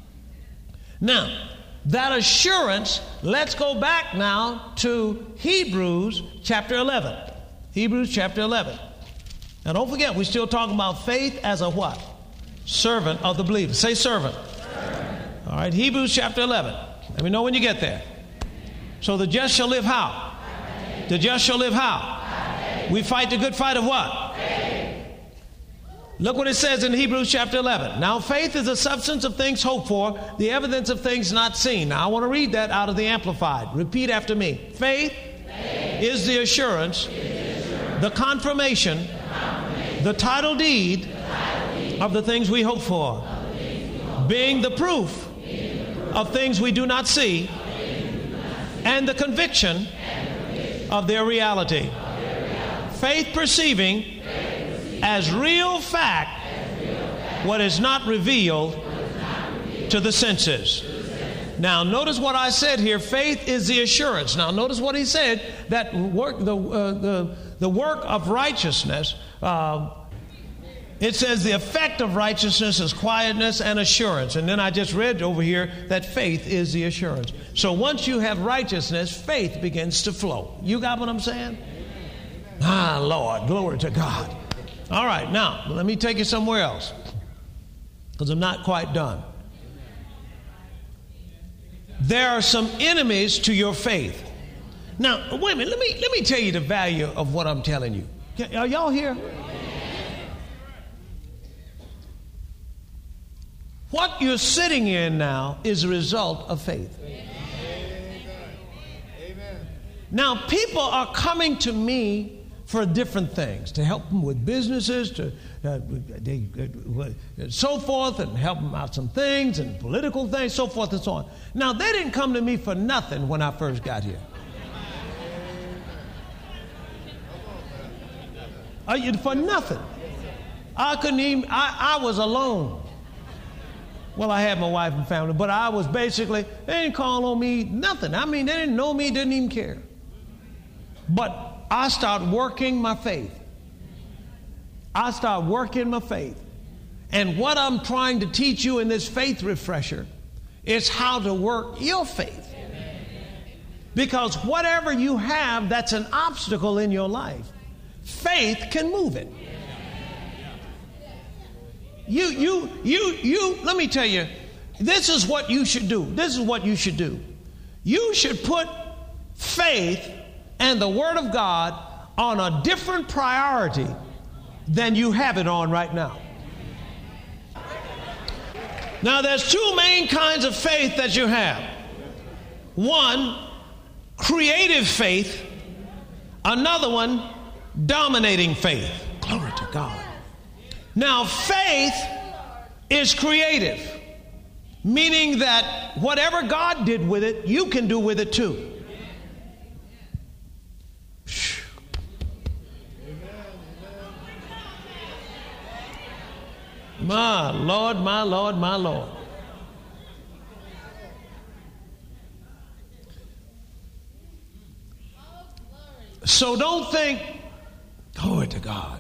Now, that assurance, let's go back now to Hebrews chapter eleven. Hebrews chapter eleven. Now don't forget, we're still talking about faith as a what? Servant of the believer. Say servant. Servant. All right, Hebrews chapter eleven. Let me know when you get there. So the just shall live how? The just shall live how? We fight the good fight of what? Faith. Look what it says in Hebrews chapter eleven. Now faith is the substance of things hoped for, the evidence of things not seen. Now I want to read that out of the Amplified. Repeat after me. Faith, faith is the assurance, the confirmation, the, confirmation, the title deed, the title deed of the things we hope for, we hope being the proof, being the proof of things we do not see, do not see and the conviction, and the conviction of, their reality. of their reality. Faith perceiving, Faith perceiving as, real fact, as real fact what is not revealed, is not revealed to the senses. To the senses. Now, notice what I said here. Faith is the assurance. Now, notice what he said, that work, the, uh, the The work of righteousness, uh, it says the effect of righteousness is quietness and assurance. And then I just read over here that faith is the assurance. So once you have righteousness, faith begins to flow. You got what I'm saying? Ah, Lord, glory to God. All right, now, let me take you somewhere else, because I'm not quite done. There are some enemies to your faith. Now, wait a minute, let me, let me tell you the value of what I'm telling you. Are y'all here? What you're sitting in now is a result of faith. Amen. Now, people are coming to me for different things, to help them with businesses, to uh, they, uh, so forth, and help them out some things, and political things, so forth and so on. Now, they didn't come to me for nothing when I first got here. Uh, for nothing. I couldn't even, I, I was alone. Well, I had my wife and family, but I was basically, they didn't call on me, nothing. I mean, they didn't know me, didn't even care. But I started working my faith. I started working my faith. And what I'm trying to teach you in this faith refresher is how to work your faith. Because whatever you have that's an obstacle in your life, faith can move it. You, you, you, you, let me tell you, this is what you should do. This is what you should do. You should put faith and the Word of God on a different priority than you have it on right now. Now, there's two main kinds of faith that you have. One, creative faith. Another one, dominating faith. Glory to God. Now, faith is creative, meaning that whatever God did with it, you can do with it too. My Lord, my Lord, my Lord. So don't think, glory to God.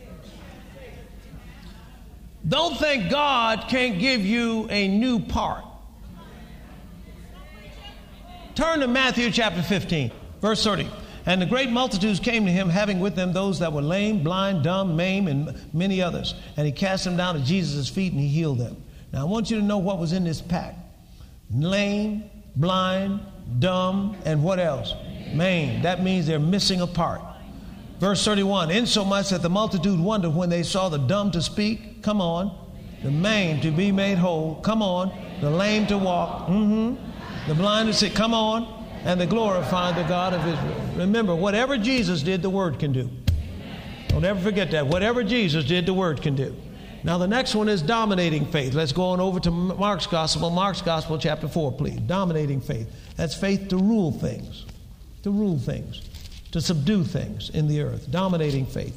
Don't think God can't give you a new part. Turn to Matthew chapter fifteen, verse thirty. And the great multitudes came to him, having with them those that were lame, blind, dumb, maimed, and many others. And he cast them down at Jesus' feet, and he healed them. Now, I want you to know what was in this pack. Lame, blind, dumb, and what else? Maimed. That means they're missing a part. Verse thirty-one, insomuch that the multitude wondered when they saw the dumb to speak, come on, the maimed to be made whole, come on, the lame to walk, mm-hmm. the blind to see, come on, and the glorified the God of Israel. Remember, whatever Jesus did, the Word can do. Don't ever forget that. Whatever Jesus did, the Word can do. Now, the next one is dominating faith. Let's go on over to Mark's Gospel. Mark's Gospel, chapter four, please. Dominating faith. That's faith to rule things. To rule things. To subdue things in the earth. Dominating faith.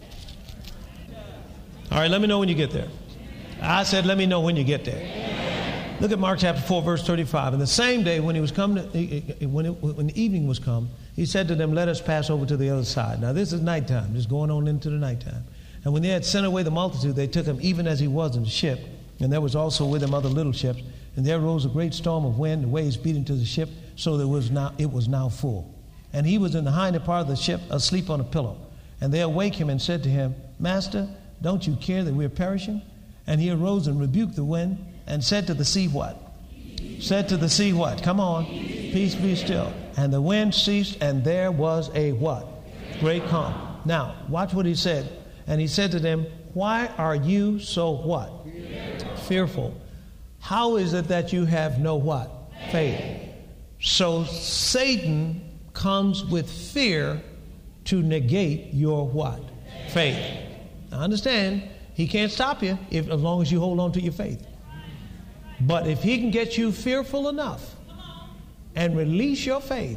All right, let me know when you get there. I said, let me know when you get there. Look at Mark chapter four, verse thirty-five. And the same day when he was come to, when, it, when the evening was come, he said to them, let us pass over to the other side. Now, this is nighttime. Just going on into the nighttime. And when they had sent away the multitude, they took him even as he was in the ship. And there was also with him other little ships. And there rose a great storm of wind, the waves beat into the ship, so that it was now, it was now full. And he was in the hinder part of the ship, asleep on a pillow. And they awake him and said to him, Master, don't you care that we are perishing? And he arose and rebuked the wind and said to the sea, what? Said to the sea, what? Come on. Peace, be still. And the wind ceased, and there was a what? Great calm. Now, watch what he said. And he said to them, why are you so what? Fearful. How is it that you have no what? Faith. So Satan comes with fear to negate your what? Faith. Now understand, he can't stop you if, as long as you hold on to your faith. But if he can get you fearful enough and release your faith,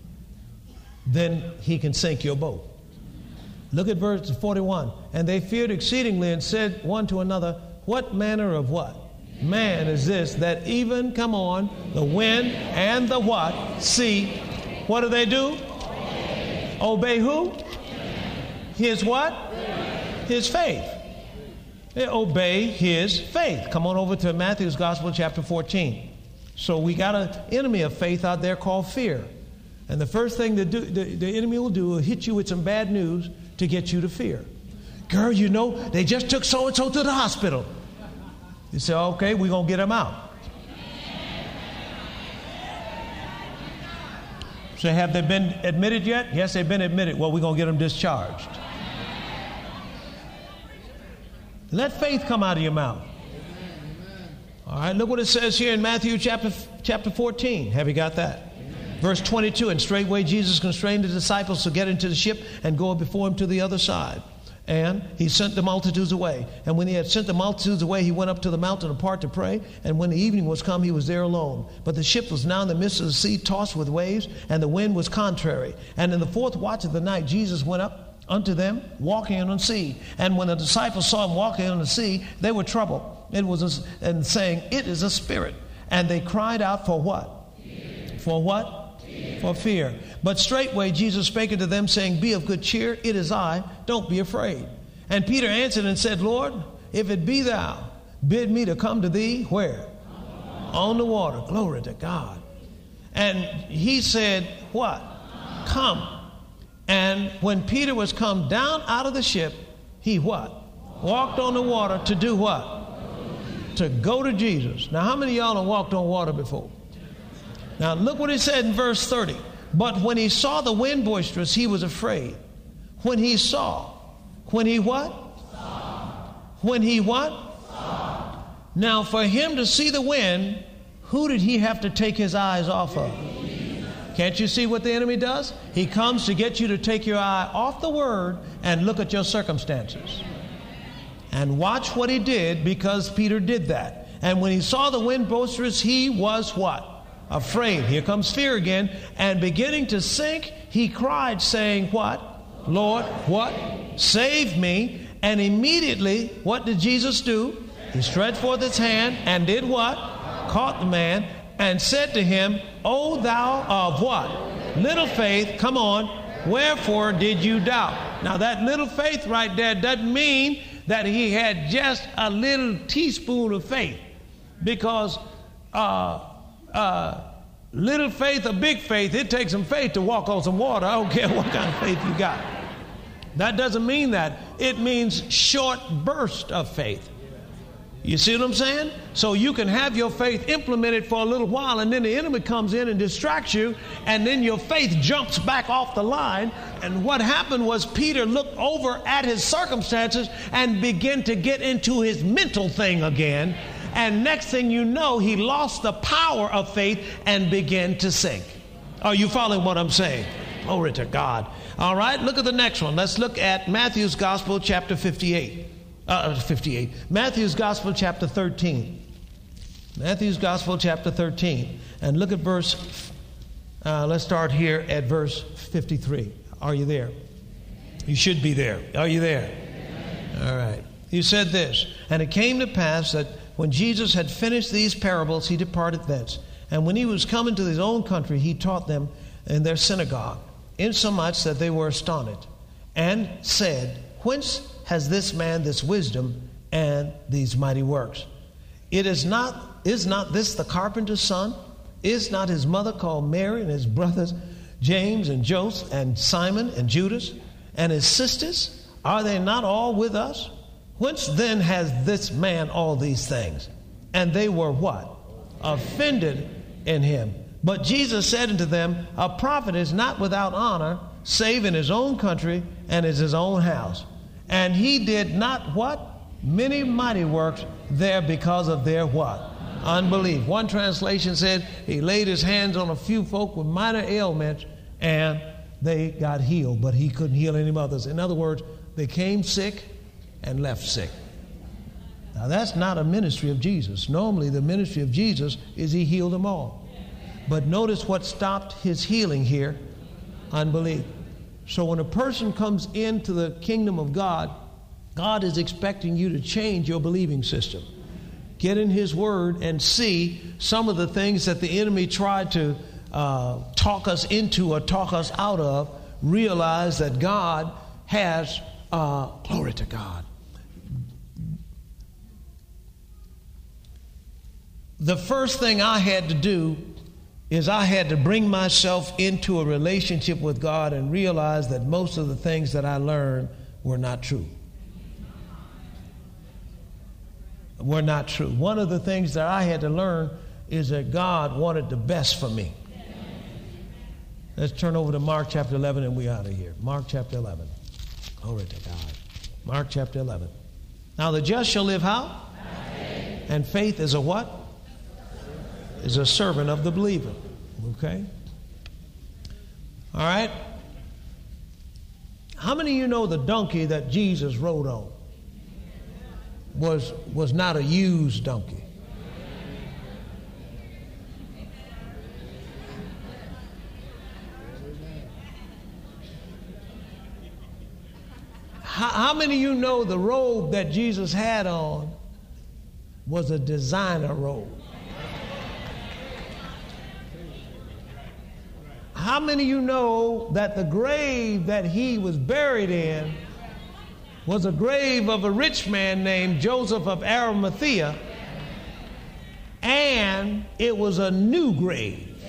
then he can sink your boat. Look at verse forty-one. And they feared exceedingly and said one to another, what manner of what? Man is this that even, come on, the wind and the what? Sea. What do they do? Obey, Obey who? His what? His faith. They obey his faith. Come on over to Matthew's Gospel, chapter fourteen. So we got an enemy of faith out there called fear. And the first thing that do, the, the enemy will do is hit you with some bad news to get you to fear. Girl, you know, they just took so-and-so to the hospital. You say, okay, we're going to get him out. So have they been admitted yet? Yes, they've been admitted. Well, we're going to get them discharged. Let faith come out of your mouth. All right, look what it says here in Matthew chapter, chapter fourteen. Have you got that? Verse twenty-two, and straightway Jesus constrained the disciples to get into the ship and go before him to the other side. And he sent the multitudes away. And when he had sent the multitudes away, he went up to the mountain apart to pray. And when the evening was come, he was there alone. But the ship was now in the midst of the sea, tossed with waves, and the wind was contrary. And in the fourth watch of the night, Jesus went up unto them, walking on the sea. And when the disciples saw him walking on the sea, they were troubled. It was a, and saying, it is a spirit. And they cried out for what? Fear. For what? Fear. For fear. But straightway Jesus spake unto them, saying, be of good cheer, it is I, don't be afraid. And Peter answered and said, Lord, if it be thou, bid me to come to thee, where? On the water. Glory to God. And he said, what? Come. And when Peter was come down out of the ship, he what? Walked on the water to do what? To go to Jesus. Now, how many of y'all have walked on water before? Now, look what he said in verse thirty. But when he saw the wind boisterous, he was afraid. When he saw. When he what? Saw. When he what? Saw. Now, for him to see the wind, who did he have to take his eyes off of? Can't you see what the enemy does? He comes to get you to take your eye off the word and look at your circumstances. And watch what he did, because Peter did that. And when he saw the wind boisterous, he was what? Afraid. Here comes fear again. And beginning to sink, he cried, saying, what? Lord, what? Save me. And immediately, what did Jesus do? He stretched forth his hand and did what? Caught the man and said to him, O thou of what? Little faith, come on, wherefore did you doubt? Now that little faith right there doesn't mean that he had just a little teaspoon of faith, because uh, uh, little faith or big faith, it takes some faith to walk on some water. I don't care what kind of faith you got. That doesn't mean that. It means short burst of faith. You see what I'm saying? So you can have your faith implemented for a little while, and then the enemy comes in and distracts you, and then your faith jumps back off the line. And what happened was Peter looked over at his circumstances and began to get into his mental thing again. And next thing you know, he lost the power of faith and began to sink. Are you following what I'm saying? Glory to God. All right, look at the next one. Let's look at Matthew's Gospel, chapter fifty-eight. Uh, fifty-eight. Matthew's Gospel, chapter thirteen. Matthew's Gospel, chapter thirteen. And look at verse, uh, let's start here at verse fifty-three. Are you there? You should be there. Are you there? All right. He said this, and it came to pass that when Jesus had finished these parables, he departed thence. And when he was come into his own country, he taught them in their synagogue, insomuch that they were astonished, and said, Whence has this man this wisdom and these mighty works? It is not, is not this the carpenter's son? Is not his mother called Mary, and his brothers James and Joseph and Simon and Judas, and his sisters? Are they not all with us? Whence then has this man all these things? And they were what? Offended in him. But Jesus said unto them, A prophet is not without honor, save in his own country and in his own house. And he did not what? Many mighty works there because of their what? Unbelief. One translation said he laid his hands on a few folk with minor ailments and they got healed, but he couldn't heal any others. In other words, they came sick and left sick. Now that's not a ministry of Jesus. Normally the ministry of Jesus is he healed them all. But notice what stopped his healing here? Unbelief. So when a person comes into the kingdom of God, God is expecting you to change your believing system. Get in his word and see some of the things that the enemy tried to uh, talk us into or talk us out of. Realize that God has, uh, glory to God. The first thing I had to do is I had to bring myself into a relationship with God and realize that most of the things that I learned were not true. Were not true. One of the things that I had to learn is that God wanted the best for me. Let's turn over to Mark chapter eleven and we're out of here. Mark chapter eleven. Glory to God. Mark chapter eleven. Now the just shall live how? Faith. And faith is a what? Is a servant of the believer. Okay? All right? How many of you know the donkey that Jesus rode on was, was not a used donkey? How, how many of you know the robe that Jesus had on was a designer robe? How many of you know that the grave that he was buried in was a grave of a rich man named Joseph of Arimathea, and it was a new grave?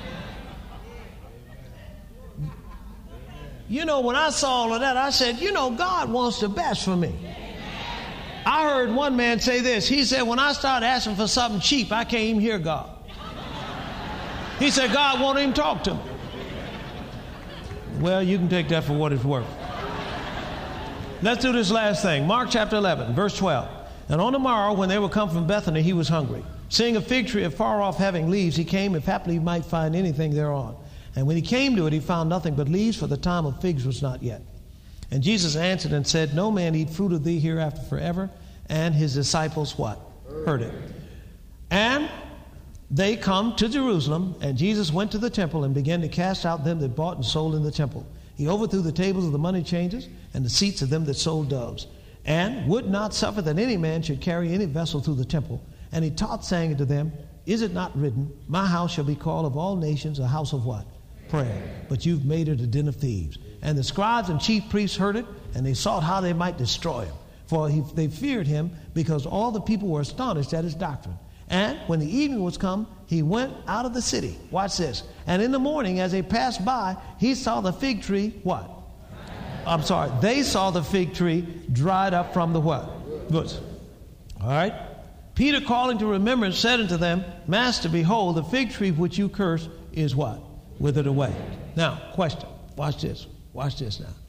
You know, when I saw all of that, I said, you know, God wants the best for me. I heard one man say this. He said, when I start asking for something cheap, I can't even hear God. He said, God won't even talk to me. Well, you can take that for what it's worth. Let's do this last thing. Mark chapter eleven, verse twelve. And on the morrow, when they were come from Bethany, he was hungry. Seeing a fig tree afar off having leaves, he came, if haply he might find anything thereon. And when he came to it, he found nothing but leaves, for the time of figs was not yet. And Jesus answered and said, No man eat fruit of thee hereafter forever. And his disciples what? Heard it. And they come to Jerusalem, and Jesus went to the temple and began to cast out them that bought and sold in the temple. He overthrew the tables of the money changers and the seats of them that sold doves, and would not suffer that any man should carry any vessel through the temple. And he taught, saying unto them, Is it not written, My house shall be called of all nations a house of what? Prayer. But you've made it a den of thieves. And the scribes and chief priests heard it, and they sought how they might destroy him. For he, they feared him, because all the people were astonished at his doctrine. And when the evening was come, he went out of the city. Watch this. And in the morning, as they passed by, he saw the fig tree, what? I'm sorry. They saw the fig tree dried up from the what? Goods. All right. Peter, calling to remembrance, said unto them, Master, behold, the fig tree which you curse is what? Withered away. Now, question. Watch this. Watch this now.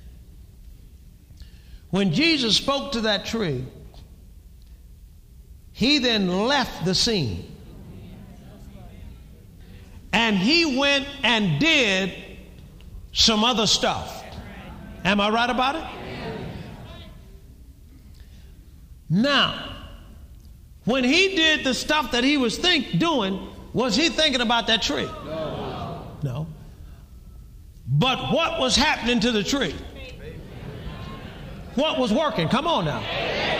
When Jesus spoke to that tree, he then left the scene. And he went and did some other stuff. Am I right about it? Now, when he did the stuff that he was think doing, was he thinking about that tree? No. No. But what was happening to the tree? What was working? Come on now.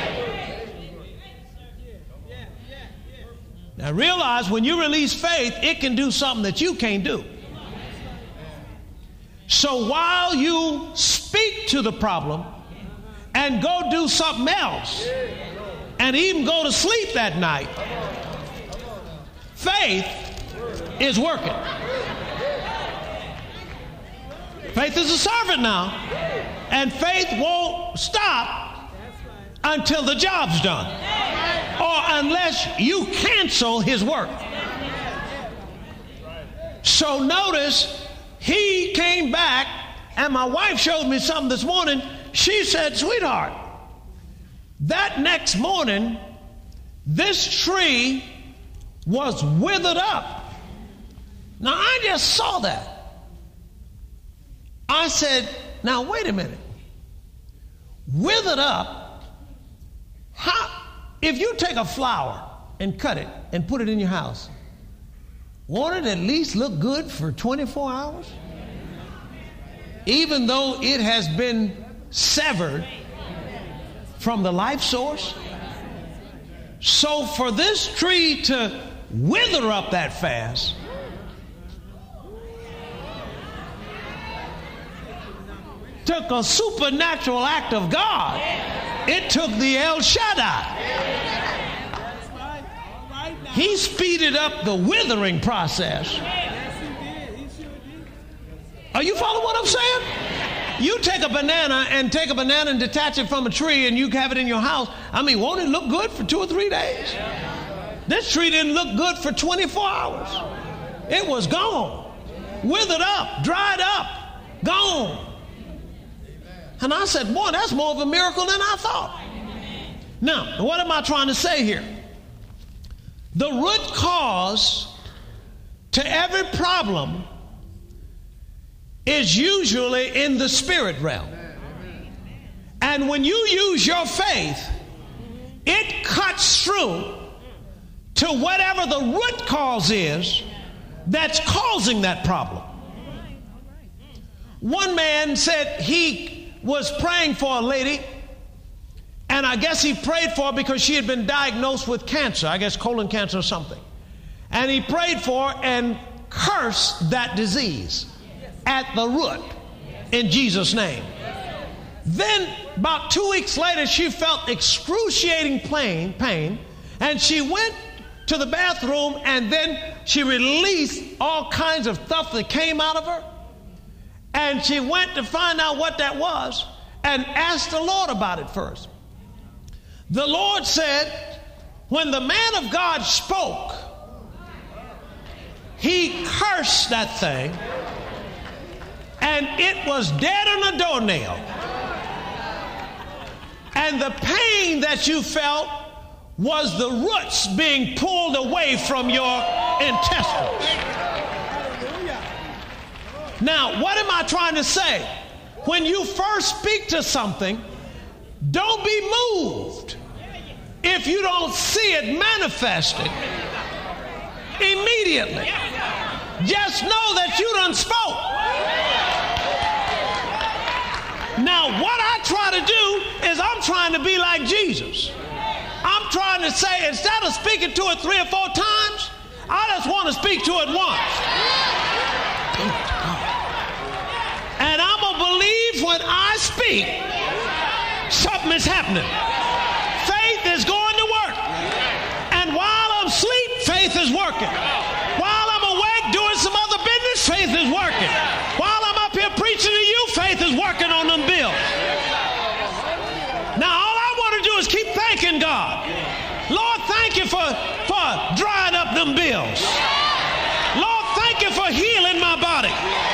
Now realize when you release faith, it can do something that you can't do. So while you speak to the problem and go do something else and even go to sleep that night, faith is working. Faith is a servant now, and faith won't stop until the job's done, or unless you cancel his work. So notice, he came back, and my wife showed me something this morning. She said, sweetheart, that next morning, this tree was withered up. Now, I just saw that. I said, now, wait a minute. Withered up? How? If you take a flower and cut it and put it in your house, won't it at least look good for twenty-four hours? Even though it has been severed from the life source? So for this tree to wither up that fast, took a supernatural act of God. It took the El Shaddai. He speeded up the withering process. Are you following what I'm saying? You take a banana and take a banana and detach it from a tree and you have it in your house. I mean, won't it look good for two or three days? This tree didn't look good for twenty-four hours. It was gone. Withered up, dried up, gone. And I said, boy, that's more of a miracle than I thought. Now, what am I trying to say here? The root cause to every problem is usually in the spirit realm. And when you use your faith, it cuts through to whatever the root cause is that's causing that problem. One man said he was praying for a lady, and I guess he prayed for her because she had been diagnosed with cancer, I guess colon cancer or something. And he prayed for her and cursed that disease at the root in Jesus' name. Then about two weeks later, she felt excruciating pain, pain, and she went to the bathroom, and then she released all kinds of stuff that came out of her. And she went to find out what that was and asked the Lord about it first. The Lord said, when the man of God spoke, he cursed that thing, and it was dead on a doornail. And the pain that you felt was the roots being pulled away from your intestines. Now, what am I trying to say? When you first speak to something, don't be moved if you don't see it manifesting immediately. Just know that you done spoke. Now, what I try to do is I'm trying to be like Jesus. I'm trying to say, instead of speaking to it three or four times, I just want to speak to it once. And I'm going to believe when I speak, something is happening. Faith is going to work. And while I'm asleep, faith is working. While I'm awake doing some other business, faith is working. While I'm up here preaching to you, faith is working on them bills. Now, all I want to do is keep thanking God. Lord, thank you for, for drying up them bills. Lord, thank you for healing my body.